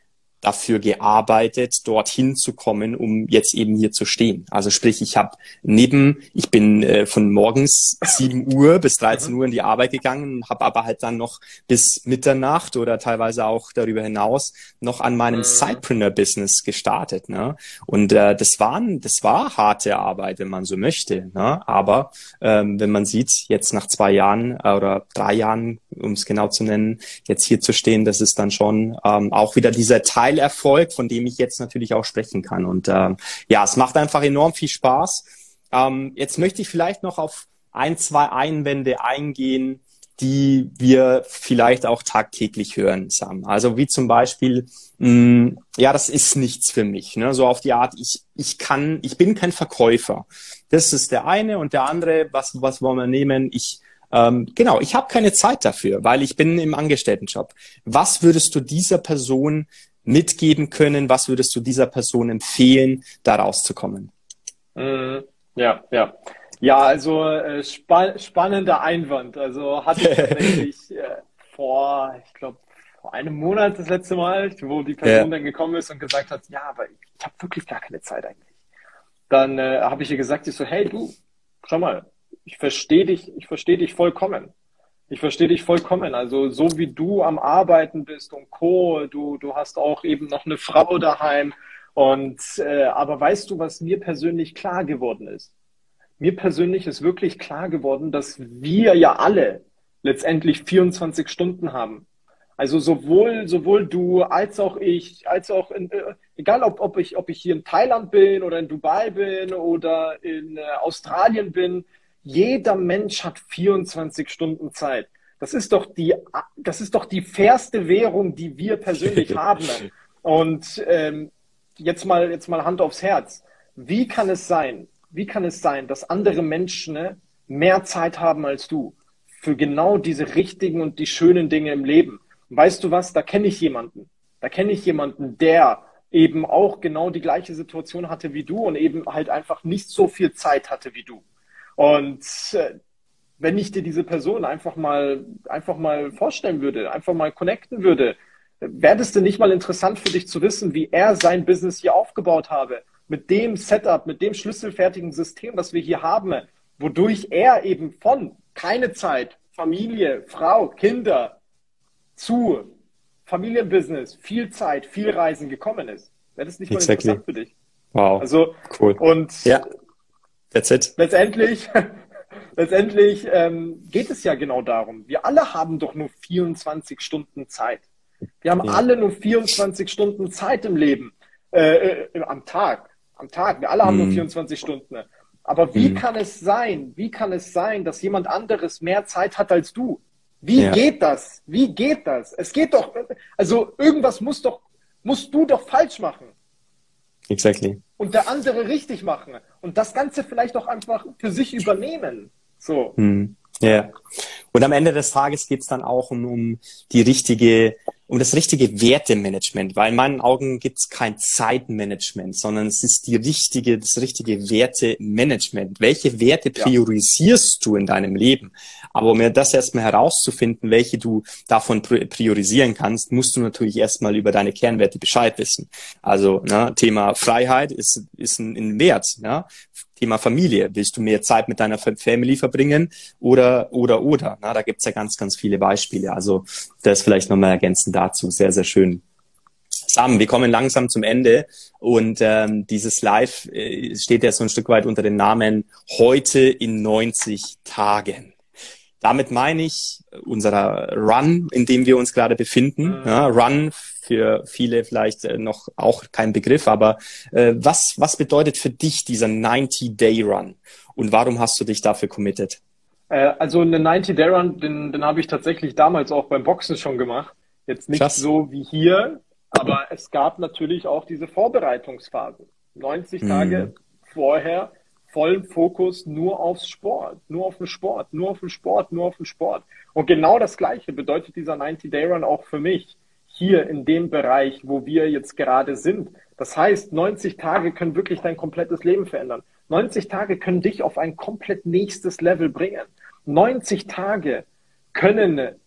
dafür gearbeitet, dorthin zu kommen, um jetzt eben hier zu stehen. Also sprich, ich habe neben, ich bin äh, von morgens sieben Uhr bis dreizehn Uhr in die Arbeit gegangen, habe aber halt dann noch bis Mitternacht oder teilweise auch darüber hinaus noch an meinem mhm. Sidepreneur-Business gestartet. Ne? Und äh, das waren, das war harte Arbeit, wenn man so möchte. Ne? Aber ähm, wenn man sieht, jetzt nach zwei Jahren äh, oder drei Jahren, um es genau zu nennen, jetzt hier zu stehen, das ist dann schon ähm, auch wieder dieser Teilerfolg, von dem ich jetzt natürlich auch sprechen kann. Und ähm, ja, es macht einfach enorm viel Spaß. Ähm, jetzt möchte ich vielleicht noch auf ein, zwei Einwände eingehen, die wir vielleicht auch tagtäglich hören, Sam. Also wie zum Beispiel, mh, ja, das ist nichts für mich. Ne? So auf die Art, ich, ich kann, ich bin kein Verkäufer. Das ist der eine. Und der andere, was, was wollen wir nehmen? Ich, ähm, genau, ich habe keine Zeit dafür, weil ich bin im Angestelltenjob. Was würdest du dieser Person mitgeben können? Was würdest du dieser Person empfehlen, da rauszukommen? Mhm. Ja, ja. Ja, also äh, spa spannender Einwand. Also hatte ich tatsächlich äh, vor, ich glaube, vor einem Monat das letzte Mal, wo die Person ja. dann gekommen ist und gesagt hat, ja, aber ich, ich habe wirklich gar keine Zeit eigentlich. Dann äh, habe ich ihr gesagt, ich so, hey du, schau mal, ich verstehe dich, ich verstehe dich vollkommen. Ich verstehe dich vollkommen. Also so wie du am Arbeiten bist und Co., du, du hast auch eben noch eine Frau daheim. Und äh, aber weißt du, was mir persönlich klar geworden ist? Mir persönlich ist wirklich klar geworden, dass wir ja alle letztendlich vierundzwanzig Stunden haben. Also sowohl, sowohl du als auch ich, als auch in, äh, egal ob, ob ich, ob ich hier in Thailand bin oder in Dubai bin oder in äh, Australien bin, jeder Mensch hat vierundzwanzig Stunden Zeit. Das ist doch die, das ist doch die fairste Währung, die wir persönlich haben. Und ähm, jetzt mal, jetzt mal Hand aufs Herz. Wie kann es sein, Wie kann es sein, dass andere Menschen ne, mehr Zeit haben als du für genau diese richtigen und die schönen Dinge im Leben? Und weißt du was, da kenne ich jemanden. Da kenne ich jemanden, der eben auch genau die gleiche Situation hatte wie du und eben halt einfach nicht so viel Zeit hatte wie du. Und äh, wenn ich dir diese Person einfach mal, einfach mal vorstellen würde, einfach mal connecten würde, wäre das denn nicht mal interessant für dich zu wissen, wie er sein Business hier aufgebaut habe? Mit dem Setup, mit dem schlüsselfertigen System, was wir hier haben, wodurch er eben von keine Zeit, Familie, Frau, Kinder zu Familienbusiness, viel Zeit, viel Reisen gekommen ist. Wäre das nicht mal exactly. interessant für dich? Wow, also, cool. Und ja, that's it. Letztendlich, letztendlich ähm, geht es ja genau darum. Wir alle haben doch nur vierundzwanzig Stunden Zeit. Wir haben ja. alle nur vierundzwanzig Stunden Zeit im Leben, äh, äh, am Tag. Am Tag. Wir alle haben mm. nur vierundzwanzig Stunden. Aber wie mm. kann es sein, wie kann es sein, dass jemand anderes mehr Zeit hat als du? Wie ja. geht das? Wie geht das? Es geht doch, also irgendwas muss doch, musst du doch falsch machen. Exactly. Und der andere richtig machen. Und das Ganze vielleicht auch einfach für sich übernehmen. So. Mm. Ja. Und am Ende des Tages geht es dann auch um, um die richtige, um das richtige Wertemanagement, weil in meinen Augen gibt es kein Zeitmanagement, sondern es ist die richtige, das richtige Wertemanagement. Welche Werte priorisierst ja. du in deinem Leben? Aber um mir das erstmal herauszufinden, welche du davon priorisieren kannst, musst du natürlich erstmal über deine Kernwerte Bescheid wissen. Also ne, Thema Freiheit ist, ist ein, ein Wert. Ne? Thema Familie. Willst du mehr Zeit mit deiner Family verbringen oder, oder, oder? Na, da gibt's ja ganz, ganz viele Beispiele. Also das vielleicht nochmal ergänzend dazu. Sehr, sehr schön. Sam, wir kommen langsam zum Ende und ähm, dieses Live äh, steht ja so ein Stück weit unter dem Namen Heute in neunzig Tagen. Damit meine ich unserer Run, in dem wir uns gerade befinden. Mhm. Ja, Run für viele vielleicht noch auch kein Begriff, aber äh, was, was bedeutet für dich dieser neunzig-Day-Run und warum hast du dich dafür committed? Äh, also eine neunzig-Day-Run, den, den habe ich tatsächlich damals auch beim Boxen schon gemacht. Jetzt nicht Krass. So wie hier, aber es gab natürlich auch diese Vorbereitungsphase. neunzig mhm. Tage vorher vollen Fokus nur aufs Sport, nur auf den Sport, nur auf den Sport, nur auf den Sport. Und genau das Gleiche bedeutet dieser neunzig-Day-Run auch für mich hier in dem Bereich, wo wir jetzt gerade sind. Das heißt, neunzig Tage können wirklich dein komplettes Leben verändern. neunzig Tage können dich auf ein komplett nächstes Level bringen. neunzig Tage können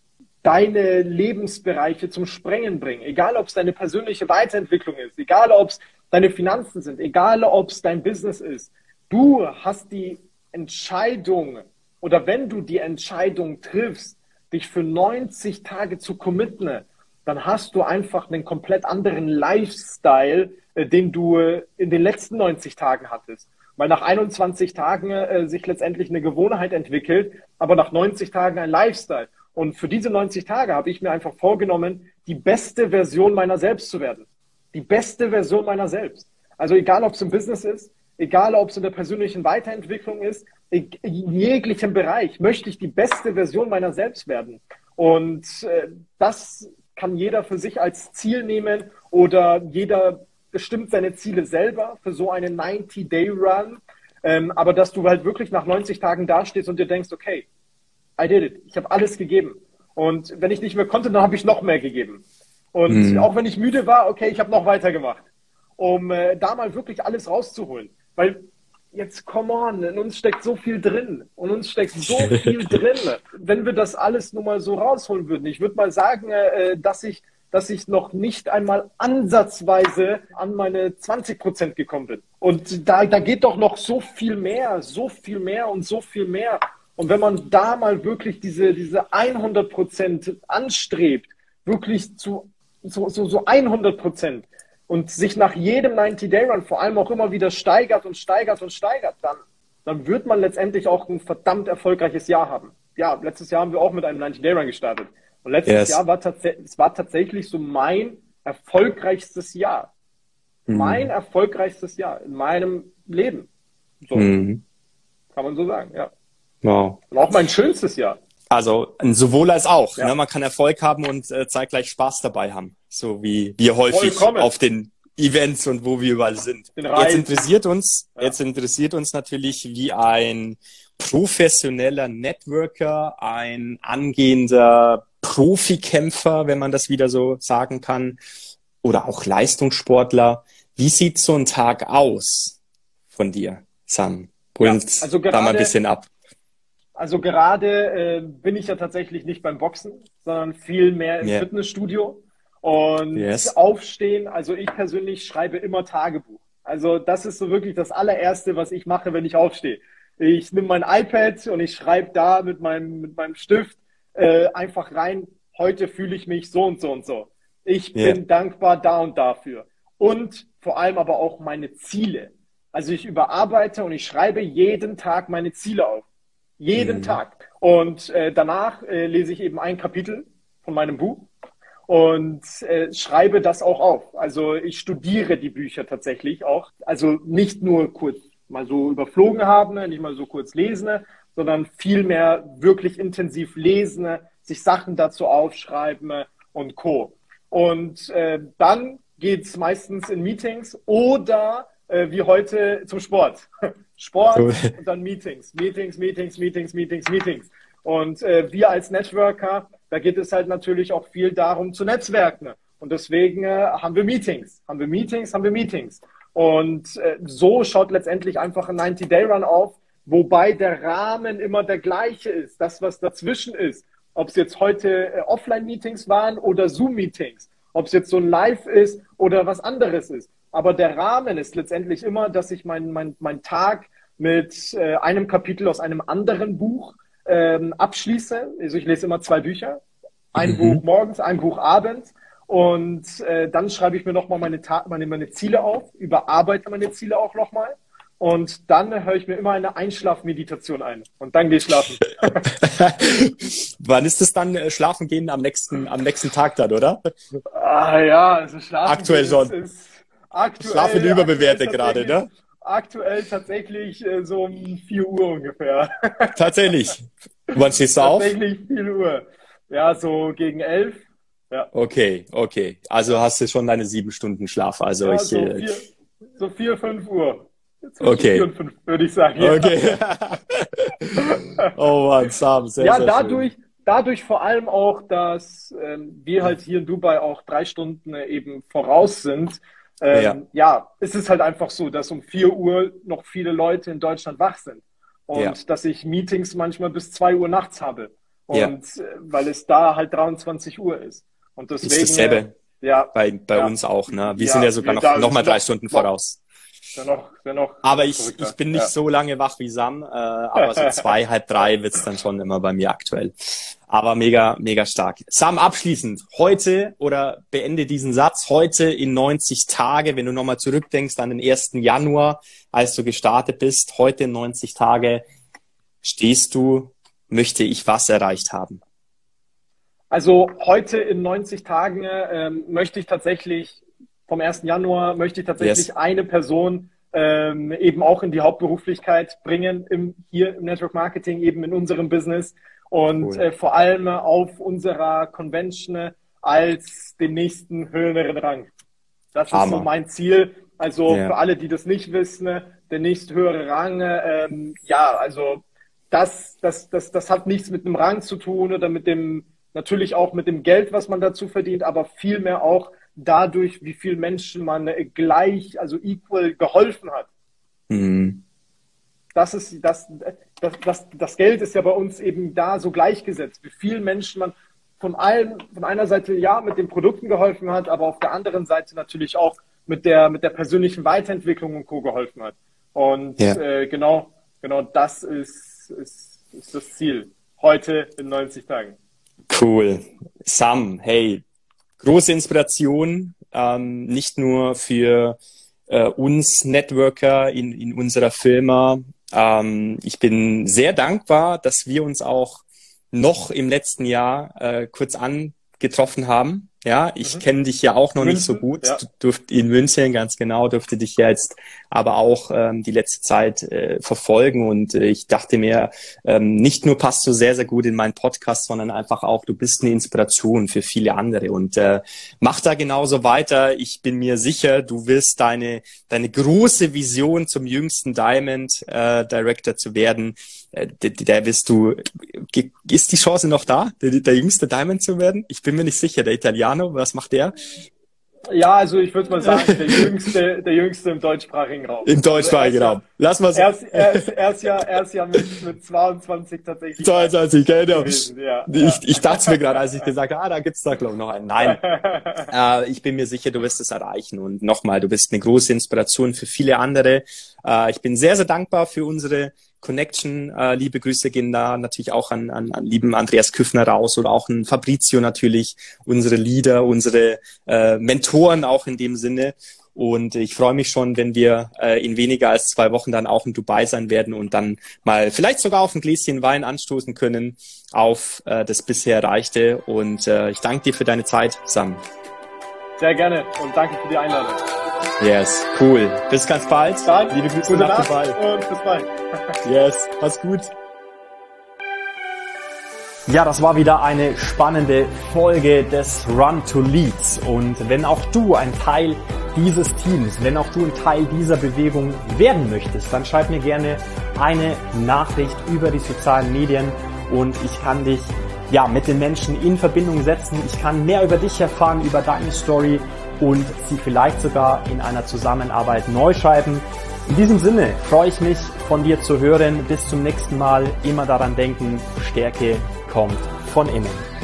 deine Lebensbereiche zum Sprengen bringen. Egal, ob es deine persönliche Weiterentwicklung ist, egal, ob es deine Finanzen sind, egal, ob es dein Business ist. Du hast die Entscheidung, oder wenn du die Entscheidung triffst, dich für neunzig Tage zu committen, dann hast du einfach einen komplett anderen Lifestyle, äh, den du äh, in den letzten neunzig Tagen hattest. Weil nach einundzwanzig Tagen äh, sich letztendlich eine Gewohnheit entwickelt, aber nach neunzig Tagen ein Lifestyle. Und für diese neunzig Tage habe ich mir einfach vorgenommen, die beste Version meiner selbst zu werden. Die beste Version meiner selbst. Also egal, ob es im Business ist, egal, ob es in der persönlichen Weiterentwicklung ist, in jeglichem Bereich möchte ich die beste Version meiner selbst werden. Und äh, das kann jeder für sich als Ziel nehmen oder jeder bestimmt seine Ziele selber für so einen neunzig-Day-Run. Ähm, aber dass du halt wirklich nach neunzig Tagen dastehst und dir denkst, okay, I did it. Ich habe alles gegeben. Und wenn ich nicht mehr konnte, dann habe ich noch mehr gegeben. Und mhm. auch wenn ich müde war, okay, ich habe noch weitergemacht, um äh, da mal wirklich alles rauszuholen. Weil jetzt, come on, in uns steckt so viel drin. Und uns steckt so viel drin. Wenn wir das alles nur mal so rausholen würden. Ich würde mal sagen, äh, dass ich dass ich noch nicht einmal ansatzweise an meine zwanzig Prozent gekommen bin. Und da, da geht doch noch so viel mehr, so viel mehr und so viel mehr. Und wenn man da mal wirklich diese, diese hundert Prozent anstrebt, wirklich zu so, so, so hundert Prozent und sich nach jedem neunzig-Day-Run vor allem auch immer wieder steigert und steigert und steigert, dann, dann wird man letztendlich auch ein verdammt erfolgreiches Jahr haben. Ja, letztes Jahr haben wir auch mit einem neunzig-Day-Run gestartet. Und letztes yes. Jahr war, tats es war tatsächlich so mein erfolgreichstes Jahr. Mhm. Mein erfolgreichstes Jahr in meinem Leben. So. Mhm. Kann man so sagen, ja. Wow. Und auch mein schönstes Jahr. Also sowohl als auch. Ja. Ne? Man kann Erfolg haben und äh, zeitgleich Spaß dabei haben. So wie wir häufig Vollkommen. Auf den Events und wo wir überall sind. Jetzt interessiert uns, ja. jetzt interessiert uns natürlich, wie ein professioneller Networker, ein angehender Profikämpfer, wenn man das wieder so sagen kann, oder auch Leistungssportler. Wie sieht so ein Tag aus von dir, Sam? Hol uns ja, also gerade, da mal ein bisschen ab. Also gerade äh, bin ich ja tatsächlich nicht beim Boxen, sondern viel mehr im yeah. Fitnessstudio. Und yes. aufstehen, also ich persönlich schreibe immer Tagebuch. Also das ist so wirklich das allererste, was ich mache, wenn ich aufstehe. Ich nehme mein iPad und ich schreibe da mit meinem, mit meinem Stift äh, einfach rein, heute fühle ich mich so und so und so. Ich yeah. bin dankbar da und dafür. Und vor allem aber auch meine Ziele. Also ich überarbeite und ich schreibe jeden Tag meine Ziele auf. Jeden mhm. Tag. Und äh, danach äh, lese ich eben ein Kapitel von meinem Buch. Und äh, schreibe das auch auf. Also ich studiere die Bücher tatsächlich auch. Also nicht nur kurz mal so überflogen haben, nicht mal so kurz lesen, sondern vielmehr wirklich intensiv lesen, sich Sachen dazu aufschreiben und Co. Und äh, dann geht's meistens in Meetings oder äh, wie heute zum Sport. Sport cool. Und dann Meetings, Meetings, Meetings, Meetings, Meetings, Meetings. Und äh, wir als Networker, da geht es halt natürlich auch viel darum zu netzwerken. Und deswegen äh, haben wir Meetings, haben wir Meetings, haben wir Meetings. Und äh, so schaut letztendlich einfach ein neunzig-Day-Run auf, wobei der Rahmen immer der gleiche ist. Das, was dazwischen ist, ob es jetzt heute äh, Offline-Meetings waren oder Zoom-Meetings, ob es jetzt so ein Live ist oder was anderes ist. Aber der Rahmen ist letztendlich immer, dass ich meinen mein, mein Tag mit äh, einem Kapitel aus einem anderen Buch ähm, abschließe. Also ich lese immer zwei Bücher. Ein mhm. Buch morgens, ein Buch abends. Und äh, dann schreibe ich mir nochmal meine, meine, meine Ziele auf, überarbeite meine Ziele auch nochmal. Und dann höre ich mir immer eine Einschlafmeditation ein. Und dann gehe ich schlafen. Wann ist es dann äh, schlafen gehen? Am nächsten, am nächsten Tag dann, oder? Ah ja, also schlafen aktuell schon. Ist, ist aktuell, Schlafen überbewertet gerade, ne? Aktuell tatsächlich äh, so um vier Uhr ungefähr. Tatsächlich? Wann stehst du auf? Tatsächlich vier Uhr. Ja, so gegen elf. Ja. Okay, okay. Also hast du schon deine sieben Stunden Schlaf. Also ja, ich, so, vier, so vier, fünf Uhr. Okay. vier und fünf, würde ich sagen. Ja. Okay. Oh Mann, Sam, sehr, ja, sehr dadurch, schön. dadurch vor allem auch, dass ähm, wir halt hier in Dubai auch drei Stunden äh, eben voraus sind. Ähm, ja. ja, es ist halt einfach so, dass um vier Uhr noch viele Leute in Deutschland wach sind. Und ja. dass ich Meetings manchmal bis zwei Uhr nachts habe. Und ja. weil es da halt dreiundzwanzig Uhr ist. Und deswegen, ist dasselbe ja, bei, bei ja. uns auch. Ne? Wir ja, sind ja sogar noch, noch mal drei noch, Stunden voraus. Noch, noch aber ich, ich bin nicht ja. so lange wach wie Sam, äh, aber so zwei, halb drei wird's dann schon immer bei mir aktuell. Aber mega, mega stark. Sam, abschließend, heute oder beende diesen Satz, heute in neunzig Tage, wenn du nochmal zurückdenkst an den ersten Januar, als du gestartet bist, heute in neunzig Tage stehst du, möchte ich was erreicht haben? Also heute in neunzig Tagen ähm, möchte ich tatsächlich vom ersten Januar möchte ich tatsächlich yes. eine Person ähm, eben auch in die Hauptberuflichkeit bringen, im, hier im Network Marketing, eben in unserem Business und cool. äh, vor allem auf unserer Convention als den nächsten höheren Rang. Das Hammer. Ist so mein Ziel. Also yeah. für alle, die das nicht wissen, der nächste höhere Rang, ähm, ja, also das, das, das, das hat nichts mit einem Rang zu tun oder mit dem, natürlich auch mit dem Geld, was man dazu verdient, aber vielmehr auch dadurch, wie viel Menschen man gleich, also equal geholfen hat. Mhm. Das ist, das, das, das, das Geld ist ja bei uns eben da so gleichgesetzt, wie vielen Menschen man von allem, von einer Seite ja mit den Produkten geholfen hat, aber auf der anderen Seite natürlich auch mit der, mit der persönlichen Weiterentwicklung und Co. geholfen hat. Und ja. äh, genau, genau das ist, ist, ist das Ziel. Heute in neunzig Tagen. Cool. Sam, hey, große Inspiration, ähm, nicht nur für äh, uns Networker in, in unserer Firma. Ähm, ich bin sehr dankbar, dass wir uns auch noch im letzten Jahr äh, kurz angetroffen haben. Ja, ich mhm. kenne dich ja auch noch München, nicht so gut. Ja. Du durft in München, ganz genau, durfte dich ja jetzt aber auch ähm, die letzte Zeit äh, verfolgen. Und äh, ich dachte mir, ähm, nicht nur passt du sehr, sehr gut in meinen Podcast, sondern einfach auch, du bist eine Inspiration für viele andere. Und äh, mach da genauso weiter. Ich bin mir sicher, du wirst deine deine große Vision zum jüngsten Diamond äh, Director zu werden. Äh, der, der wirst du, ist die Chance noch da, der, der jüngste Diamond zu werden? Ich bin mir nicht sicher, der Italiener. Was macht der? Ja, also ich würde mal sagen, der jüngste, der jüngste im deutschsprachigen Raum. Im deutschsprachigen Raum. Lass mal so. Er ist, er ist, er ist ja, er ist ja mit, mit zweiundzwanzig tatsächlich. zweiundzwanzig, genau. Ja, ich, ja. ich dachte mir gerade, als ich gesagt habe, ah, da gibt's da glaube ich noch einen. Nein. äh, ich bin mir sicher, du wirst es erreichen. Und nochmal, du bist eine große Inspiration für viele andere. Äh, ich bin sehr, sehr dankbar für unsere Connection. Äh, liebe Grüße gehen da natürlich auch an, an, an lieben Andreas Küffner raus oder auch an Fabrizio natürlich, unsere Leader, unsere äh, Mentoren auch in dem Sinne. Und ich freue mich schon, wenn wir äh, in weniger als zwei Wochen dann auch in Dubai sein werden und dann mal vielleicht sogar auf ein Gläschen Wein anstoßen können auf äh, das bisher Erreichte. Und äh, ich danke dir für deine Zeit, Sam. Sehr gerne und danke für die Einladung. Yes, cool. Bis ganz bald. Dann, liebe Grüße nach Dubai. Und bis bald. Yes, mach's gut. Ja, das war wieder eine spannende Folge des Run to Leads. Und wenn auch du ein Teil dieses Teams, wenn auch du ein Teil dieser Bewegung werden möchtest, dann schreib mir gerne eine Nachricht über die sozialen Medien und ich kann dich ja mit den Menschen in Verbindung setzen. Ich kann mehr über dich erfahren, über deine Story und sie vielleicht sogar in einer Zusammenarbeit neu schreiben. In diesem Sinne freue ich mich, von dir zu hören. Bis zum nächsten Mal. Immer daran denken, Stärke kommt von innen.